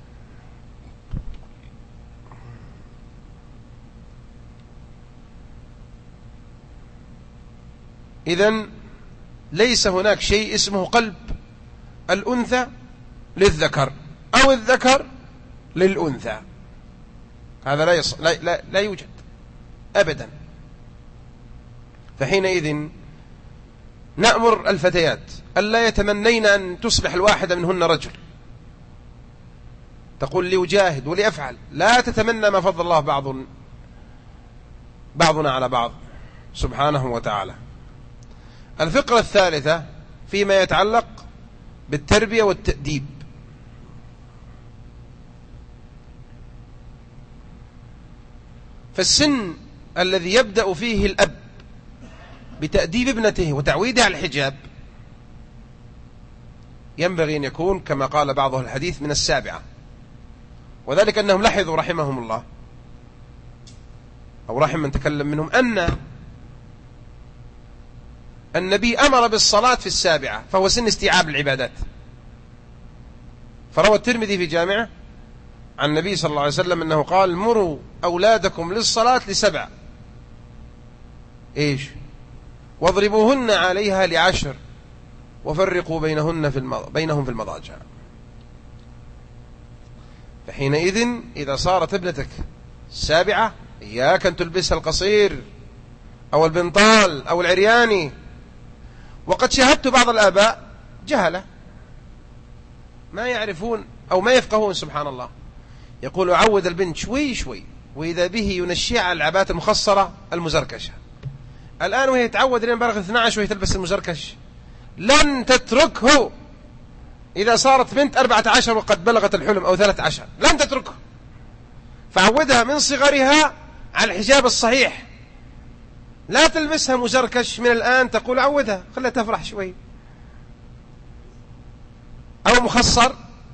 إذن ليس هناك شيء اسمه قلب الأنثى للذكر أو الذكر للأنثى، هذا لا يوجد أبدا. فحينئذ نأمر الفتيات ألا يتمنين أن تصبح الواحدة منهن رجل، تقول لي أجاهد ولي أفعل، لا تتمنى ما فضل الله بعضنا على بعض سبحانه وتعالى. الفقرة الثالثة فيما يتعلق بالتربية والتأديب. فالسن الذي يبدأ فيه الأب بتأديب ابنته وتعويدها على الحجاب ينبغي أن يكون كما قال بعض أهل الحديث من 7، وذلك أنهم لاحظوا رحمهم الله أو رحم من تكلم منهم أن النبي أمر بالصلاة في 7، فهو سن استيعاب العبادات. فروى الترمذي في جامعه عن النبي صلى الله عليه وسلم أنه قال: مروا أولادكم للصلاة ل7 إيش واضربوهن عليها ل10 وفرقوا بينهم في المضاجع. فحينئذ إذا صارت ابنتك 7 إياك أن تلبسها القصير أو البنطال أو العرياني. وقد شاهدت بعض الآباء جهلة ما يعرفون أو ما يفقهون سبحان الله، يقول أعود البنت شوي شوي، وإذا به ينشيع على العبات المخصرة المزركشة. الآن وهي تعود لين بلغت 12 وهي تلبس المزركش، لن تتركه إذا صارت بنت 14 وقد بلغت الحلم أو 13، لن تتركه. فعودها من صغرها على الحجاب الصحيح، لا تلبسها مزركش من الآن، تقول عودها خلها تفرح شوي، أو مخصر.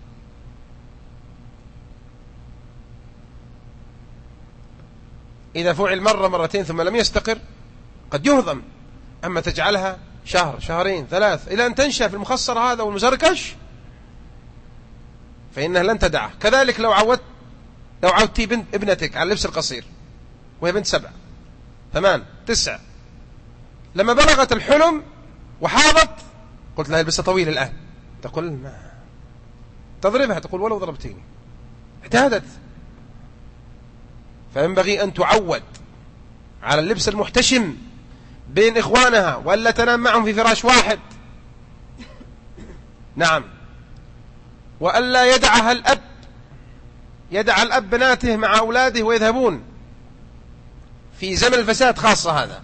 إذا فعل مرة مرتين ثم لم يستقر قد يهضم. أما تجعلها شهر شهرين 3 إلى أن تنشأ في المخصر هذا والمزركش فإنها لن تدعه. كذلك لو عودتي ابنتك على اللبس القصير وهي بنت 7 8 9، لما بلغت الحلم وحاضت قلت لها البسها طويل الآن، تقول ما تضربها، تقول ولو ضربتيني، اعتادت. فينبغي أن تعود على اللبس المحتشم بين إخوانها، ولا تنام معهم في فراش واحد. نعم. وألا يدع الأب بناته مع أولاده ويذهبون في زمن الفساد خاصة. هذا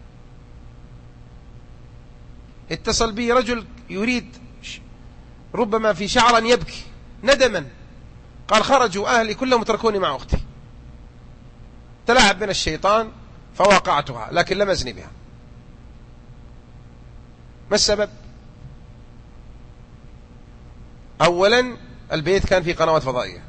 اتصل بي رجل يريد ربما في شعرا يبكي ندما، قال: خرجوا أهلي كلهم تركوني مع أختي، تلاعب بنا الشيطان فواقعتها لكن لم أزني بها. ما السبب؟ أولا البيت كان في قنوات فضائية،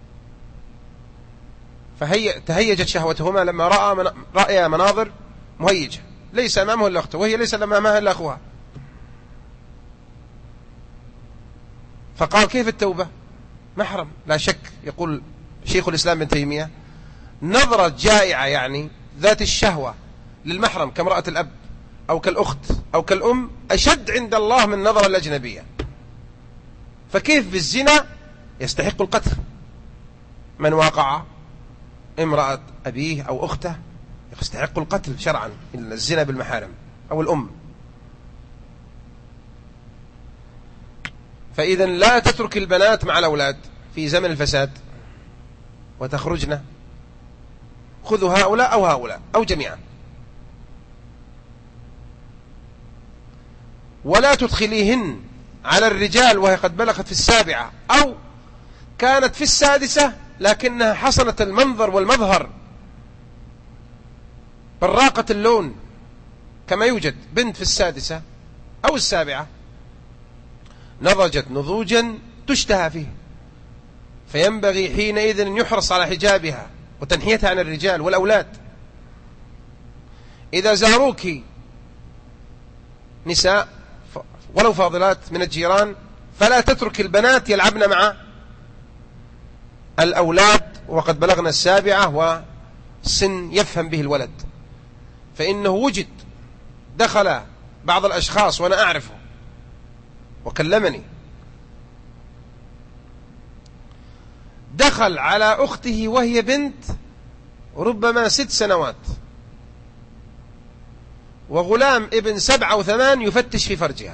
تهيجت شهوتهما لما رأى مناظر مهيجة، ليس أمامه إلا أخته وهي ليس أمامها إلا أخوها. فقال: كيف التوبة؟ محرم لا شك. يقول شيخ الإسلام ابن تيمية: نظرة جائعة يعني ذات الشهوة للمحرم كامرأة الأب أو كالأخت أو كالأم أشد عند الله من النظرة الأجنبية. فكيف بالزنا يستحق القتل؟ من واقع امرأة أبيه أو أخته يستحق القتل شرعا، إلا الزنا بالمحارم أو الأم. فإذا لا تترك البنات مع الأولاد في زمن الفساد وتخرجن، خذوا هؤلاء أو هؤلاء أو جميعا. ولا تدخليهن على الرجال وهي قد بلغت في 7 أو كانت في 6 لكنها حسنت المنظر والمظهر براقة اللون، كما يوجد بنت في 6 أو 7 نضجت نضوجا تشتهى فيه، فينبغي حينئذ أن يحرص على حجابها وتنحيتها عن الرجال والأولاد. إذا زاروك نساء ولو فاضلات من الجيران فلا تترك البنات يلعبن مع الأولاد وقد بلغنا 7 وسن يفهم به الولد. فإنه وجد دخل بعض الأشخاص وأنا أعرفه وكلمني، دخل على أخته وهي بنت ربما 6 سنوات وغلام ابن 7 أو 8 يفتش في فرجها.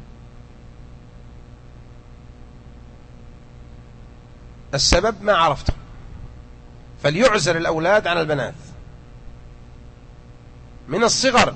السبب ما عرفته. فليعزل الأولاد عن البنات من الصغر،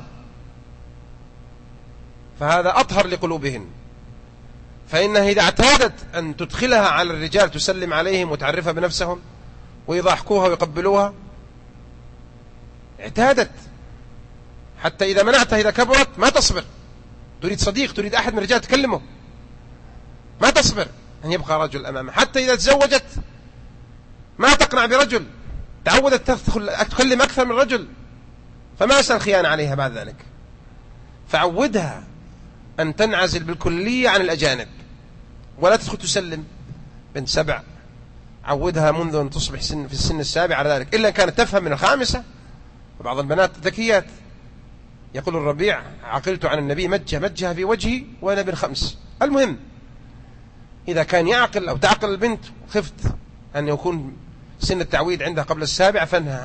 فهذا أطهر لقلوبهن. فإنها إذا اعتادت أن تدخلها على الرجال تسلم عليهم وتعرفها بنفسهم ويضحكوها ويقبلوها، اعتادت حتى إذا منعتها إذا كبرت ما تصبر، تريد صديق، تريد أحد من الرجال تكلمه، ما تصبر أن يبقى رجل أمامه. حتى إذا تزوجت ما تقنع برجل، تعودت تكلم أكثر من رجل، فما أسأل خيانة عليها بعد ذلك. فعودها أن تنعزل بالكلية عن الأجانب، ولا تدخل تسلم. بنت 7 عودها منذ أن تصبح في السن السابع على ذلك، إلا أن كانت تفهم من الخامسة. وبعض البنات ذكيات، يقول الربيع: عقلت عن النبي مجها في وجهي وأنا بن 5. المهم إذا كان يعقل أو تعقل البنت، خفت أن يكون سن التعويد عندها قبل 7 فانهى.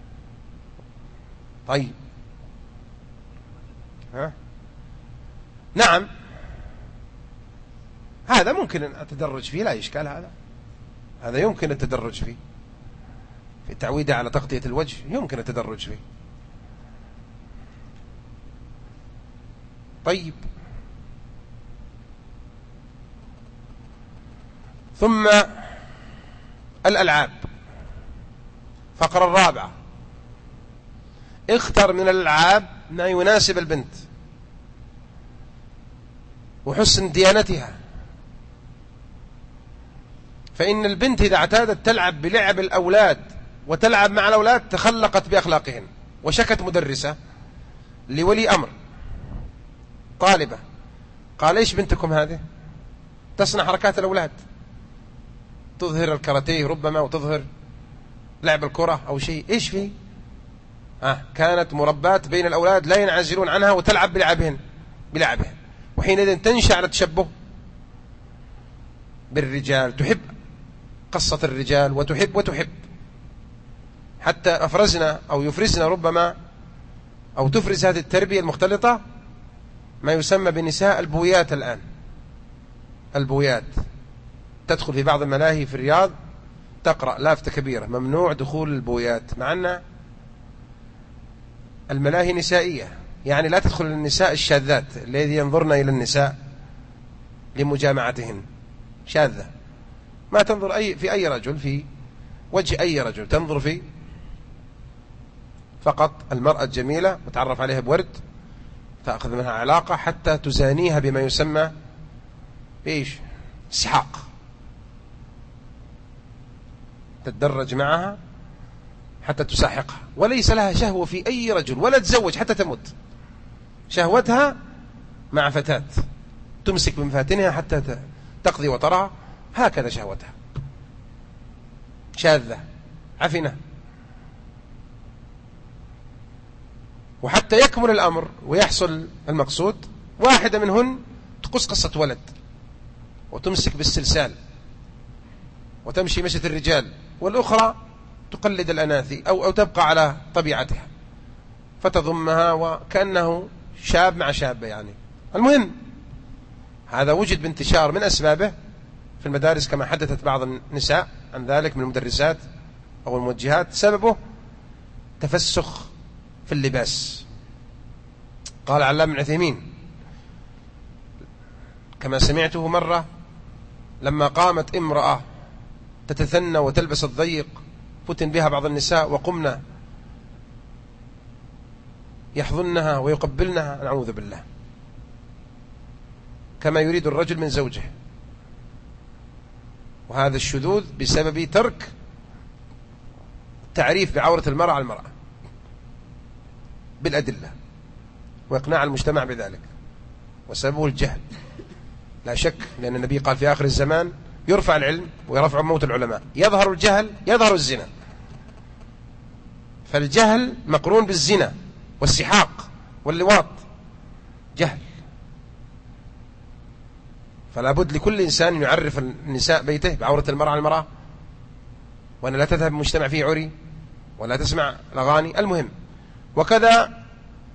طيب نعم، هذا ممكن أن أتدرج فيه، لا إشكال. هذا يمكن التدرج فيه، في تعويده على تغطية الوجه يمكن التدرج فيه. طيب، ثم الألعاب، فقرة الرابعة: اختر من الألعاب ما يناسب البنت وحسن ديانتها. فإن البنت إذا اعتادت تلعب بلعب الأولاد وتلعب مع الأولاد تخلقت بأخلاقهن. وشكت مدرسة لولي أمر طالبة، قال: إيش بنتكم هذه تصنع حركات الأولاد، تظهر الكاراتيه ربما وتظهر لعب الكرة أو شيء، إيش فيه؟ كانت مربات بين الأولاد لا ينعزلون عنها وتلعب بلعبهن. وحينئذ تنشأ على التشبه بالرجال، تحب قصة الرجال وتحب حتى أفرزنا أو يفرزنا ربما، أو تفرز هذه التربية المختلطة ما يسمى بنساء البويات. الآن البويات تدخل في بعض الملاهي في الرياض تقرأ لافتة كبيرة: ممنوع دخول البويات، مع أن الملاهي نسائية، يعني لا تدخل النساء الشاذات الذي ينظرن إلى النساء لمجامعتهن، شاذة، ما تنظر في أي رجل، في وجه أي رجل، تنظر في فقط المرأة الجميلة وتعرف عليها بورد، تأخذ منها علاقة حتى تزانيها بما يسمى بإيش؟ سحاق، تتدرج معها حتى تساحقها، وليس لها شهوة في أي رجل ولا تزوج حتى تموت. شهوتها مع فتاة تمسك بمفاتنها حتى تقضي وطرها، هكذا شهوتها، شاذة عفنة. وحتى يكمل الأمر ويحصل المقصود، واحدة منهن تقص قصة ولد وتمسك بالسلسال وتمشي مشية الرجال، والأخرى تقلد الأناثي أو تبقى على طبيعتها فتضمها وكأنه شاب مع شابة يعني. المهم هذا وجد بانتشار من أسبابه في المدارس، كما حدثت بعض النساء عن ذلك من المدرسات أو الموجهات، سببه تفسخ في اللباس. قال علام بن عثيمين كما سمعته مرة: لما قامت امرأة تتثنى وتلبس الضيق فتن بها بعض النساء وقمنا يحضنها ويقبلنها، نعوذ بالله، كما يريد الرجل من زوجه. وهذا الشذوذ بسبب ترك تعريف بعورة المرأة على المرأة بالأدلة وإقناع المجتمع بذلك، وسببه الجهل لا شك، لأن النبي قال: في آخر الزمان يرفع العلم ويرفع موت العلماء، يظهر الجهل يظهر الزنا. فالجهل مقرون بالزنا والسحاق واللواط، جهل. فلا بد لكل إنسان يعرف النساء بيته بعورة المرأة على المرأة، وأن لا تذهب المجتمع فيه عري ولا تسمع الأغاني. المهم، وكذا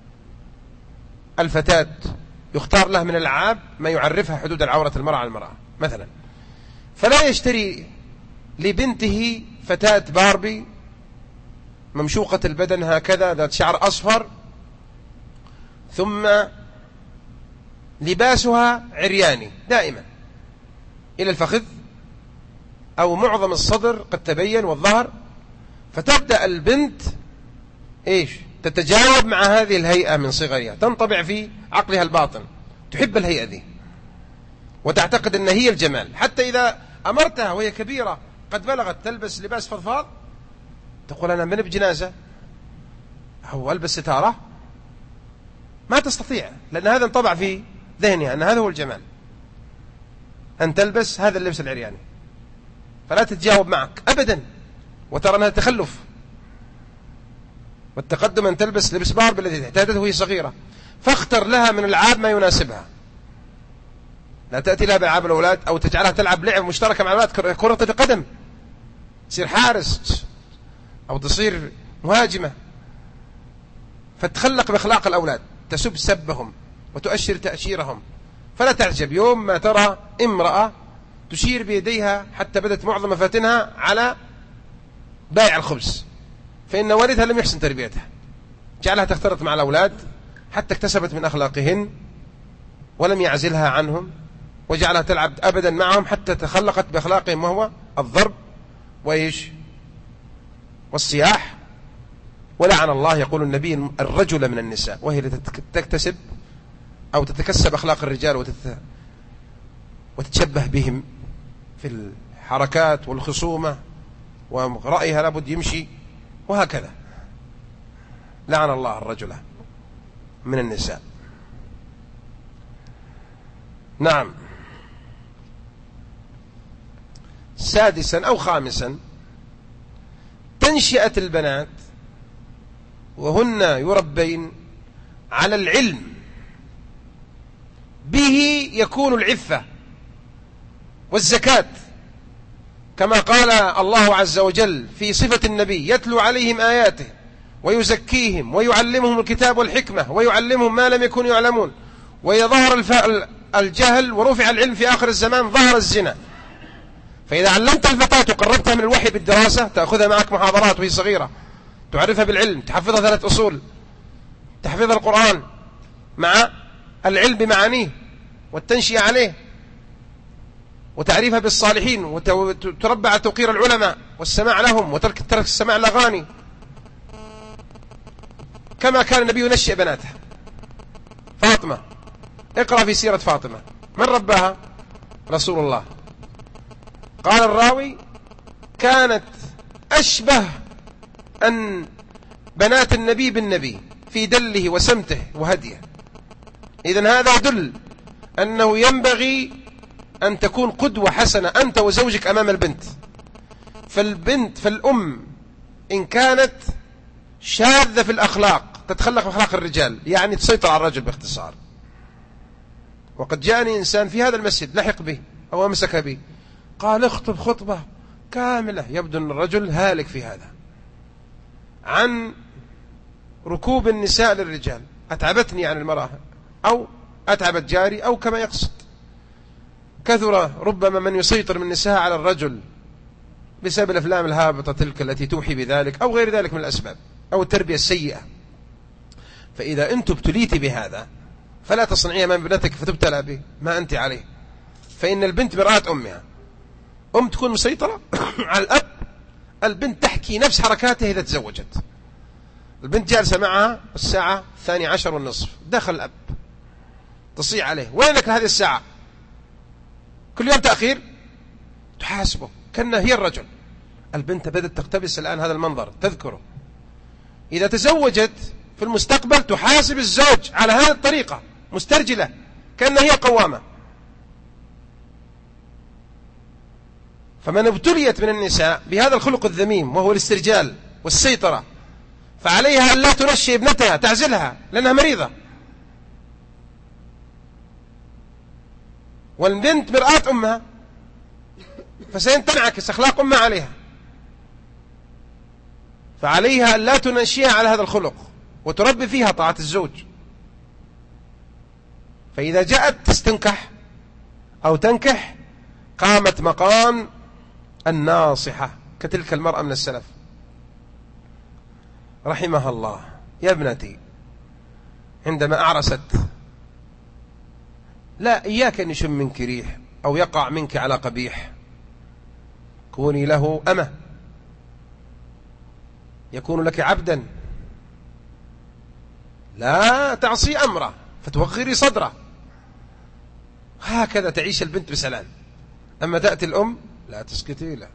الفتاة يختار له من الألعاب ما يعرفها حدود العورة المرأة على المرأة. مثلا فلا يشتري لبنته فتاة باربي ممشوقة البدن هكذا ذات شعر أصفر ثم لباسها عرياني دائما إلى الفخذ أو معظم الصدر قد تبين والظهر، فتبدأ البنت إيش تتجاوب مع هذه الهيئة من صغرها، تنطبع في عقلها الباطن، تحب الهيئة دي وتعتقد أن هي الجمال. حتى إذا أمرتها وهي كبيرة قد بلغت تلبس لباس فضفاض تقول أنا من بجنازة أو ألبس ستارة، ما تستطيع، لأن هذا انطبع في ذهنها أن هذا هو الجمال، أن تلبس هذا اللبس العرياني، فلا تتجاوب معك أبدا، وترى أنها تخلف والتقدم أن تلبس لبس بارب الذي اعتادته وهي صغيرة. فاختر لها من الألعاب ما يناسبها، لا تأتي لها بألعاب الأولاد أو تجعلها تلعب لعب مشتركة مع الأولاد كرة القدم، تصير حارس أو تصير مهاجمة، فتخلق بأخلاق الأولاد، تسب سبهم وتؤشر تأشيرهم. فلا تعجب يوم ما ترى امرأة تشير بيديها حتى بدت معظم مفاتنها على بائع الخبز، فإن والدها لم يحسن تربيتها، جعلها تختلط مع الأولاد حتى اكتسبت من أخلاقهن ولم يعزلها عنهم، وجعلها تلعب أبدا معهم حتى تخلقت بأخلاقهم، وهو الضرب وإيش والصياح. ولعن الله، يقول النبي، الرجل من النساء، وهي تكتسب أو تتكسب أخلاق الرجال وتتشبه بهم في الحركات والخصومة، ورأيها لابد يمشي وهكذا. لعن الله الرجل من النساء. نعم. سادسا أو خامسا، تنشئة البنات وهن يربين على العلم، به يكون العفة والزكاة، كما قال الله عز وجل في صفة النبي: يتلو عليهم آياته ويزكيهم ويعلمهم الكتاب والحكمة ويعلمهم ما لم يكونوا يعلمون، ويظهر الجهل ورفع العلم في آخر الزمان ظهر الزنا. فإذا علمت الفتاة وقربتها من الوحي بالدراسة، تأخذها معك محاضرات وهي صغيرة، تعرفها بالعلم، تحفظها 3 أصول، تحفظها القرآن مع العلم بمعانيه والتنشئة عليه، وتعريفها بالصالحين، وتربى على توقير العلماء والسماع لهم وترك السماع الأغاني، كما كان النبي ينشئ بناته. فاطمة، اقرأ في سيرة فاطمة، من رباها؟ رسول الله. قال الراوي: كانت أشبه أن بنات النبي بالنبي في دله وسمته وهديه. إذن هذا يدل أنه ينبغي أن تكون قدوة حسنة أنت وزوجك أمام البنت. فالأم إن كانت شاذة في الأخلاق تتخلق بأخلاق الرجال، يعني تسيطر على الرجل باختصار. وقد جاءني إنسان في هذا المسجد لحق به أو أمسك به، قال: اخطب خطبة كاملة، يبدو أن الرجل هالك في هذا، عن ركوب النساء للرجال. أتعبتني عن المرأة أو أتعبت جاري أو كما يقصد. كثر ربما من يسيطر من النساء على الرجل بسبب الأفلام الهابطة تلك التي توحي بذلك أو غير ذلك من الأسباب، أو التربية السيئة. فإذا أنت ابتليت بهذا فلا تصنعي أمام ابنتك فتبتلى به ما أنت عليه، فإن البنت مرآة أمها. تكون مسيطرة على الأب، البنت تحكي نفس حركاته إذا تزوجت. البنت جالسة معها الساعة 12:30، دخل الأب تصيح عليه: وينك هذه الساعة؟ كل يوم تأخير، تحاسبه كأنه هي الرجل. البنت بدأت تقتبس الآن هذا المنظر، تذكره. إذا تزوجت في المستقبل تحاسب الزوج على هذه الطريقة، مسترجلة كأنها هي قوامة. فمن ابتليت من النساء بهذا الخلق الذميم وهو الاسترجال والسيطرة، فعليها أن لا تنشي ابنتها، تعزلها لأنها مريضة. والبنت مرآة أمها، فسينعكس أخلاق أمها عليها، فعليها أن لا تنشيها على هذا الخلق وتربي فيها طاعة الزوج. فإذا جاءت تستنكح أو تنكح قامت مقام الناصحة كتلك المرأة من السلف رحمها الله. يا ابنتي، عندما أعرست، لا إياك أن يشم منك ريح أو يقع منك على قبيح، كوني له أمة، يكون لك عبدا، لا تعصي أمره فتوغري صدره. هكذا تعيش البنت بسلام. أما تأتي الأم لا تسكتي له،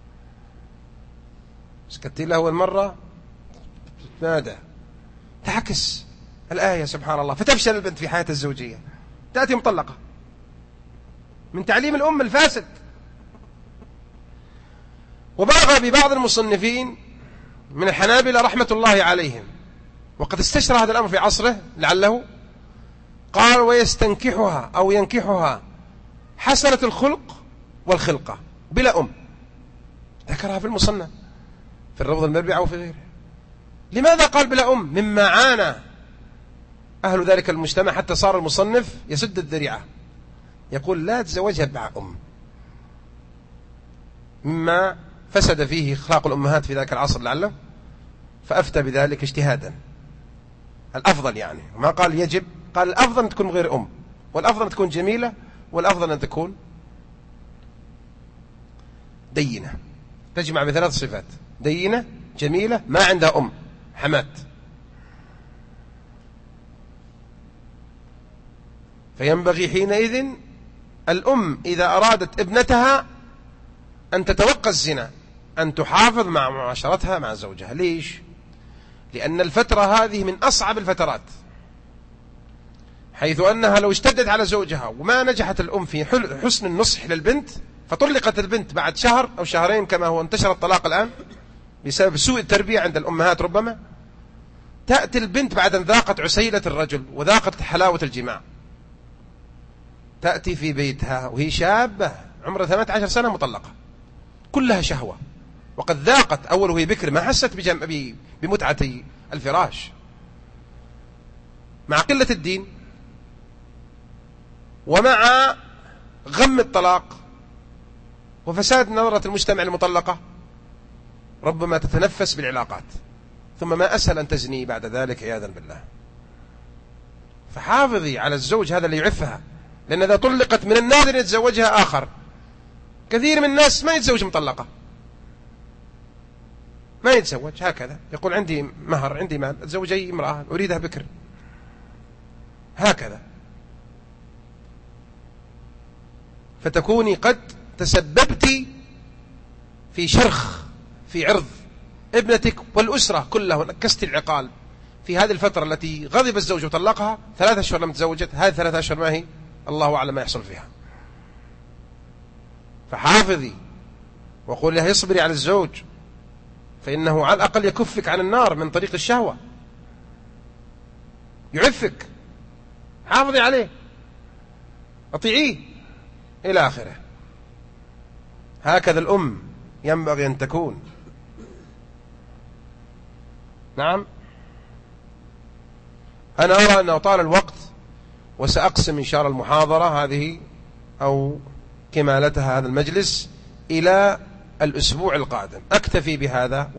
سكتي له أول مرة ماذا تعكس الآية سبحان الله، فتفشل البنت في حياتها الزوجية، تأتي مطلقة من تعليم الأم الفاسد. وبالغ ببعض المصنفين من الحنابلة رحمة الله عليهم، وقد استشرى هذا الأمر في عصره لعله، قال ويستنكحها أو ينكحها حسنة الخلق والخلقة بلا أم، ذكرها في المصنف في الروض المربعة وفي غيره. لماذا قال بلا أم؟ مما عانى أهل ذلك المجتمع حتى صار المصنف يسد الذريعة، يقول لا تزوجها مع أم، مما فسد فيه أخلاق الأمهات في ذلك العصر لعله، فأفتى بذلك اجتهادا. الأفضل يعني ما قال يجب، قال الأفضل أن تكون غير أم، والأفضل أن تكون جميلة، والأفضل أن تكون دينة، تجمع بثلاث صفات: دينة، جميلة، ما عندها أم، حمات. فينبغي حينئذ الأم إذا أرادت ابنتها أن تتوقى الزنا أن تحافظ مع معاشرتها مع زوجها. ليش؟ لأن الفترة هذه من أصعب الفترات، حيث أنها لو اشتدت على زوجها وما نجحت الأم في حسن النصح للبنت، فطلقت البنت بعد شهر أو شهرين كما هو انتشر الطلاق الآن بسبب سوء التربية عند الأمهات، ربما تأتي البنت بعد أن ذاقت عسيلة الرجل وذاقت حلاوة الجماع، تأتي في بيتها وهي شابة عمرها 18 سنة مطلقة، كلها شهوة، وقد ذاقت أول وهي بكر ما حست بمتعة الفراش، مع قلة الدين ومع غم الطلاق وفساد نظرة المجتمع المطلقة، ربما تتنفس بالعلاقات، ثم ما أسهل أن تزني بعد ذلك عياذا بالله. فحافظي على الزوج هذا اللي يعفها، لأن إذا طلقت من النادر أن يتزوجها آخر. كثير من الناس ما يتزوج مطلقة، ما يتزوج هكذا، يقول عندي مهر، عندي مال، أتزوج أي امرأة أريدها بكر، هكذا. فتكوني قد تسببت في شرخ في عرض ابنتك والأسرة كلها، ونكست العقال في هذه الفترة التي غضب الزوج وطلقها، 3 أشهر لم تزوجت، هذه 3 أشهر ما هي الله أعلم ما يحصل فيها. فحافظي وقول لها اصبري على الزوج، فإنه على الأقل يكفك عن النار من طريق الشهوة، يعفك، حافظي عليه، أطيعيه إلى آخره. هكذا الأم ينبغي أن تكون. نعم، أنا أرى أنه طال الوقت، وسأقسم إن شاء الله المحاضرة هذه أو كمالتها هذا المجلس إلى الأسبوع القادم، أكتفي بهذا.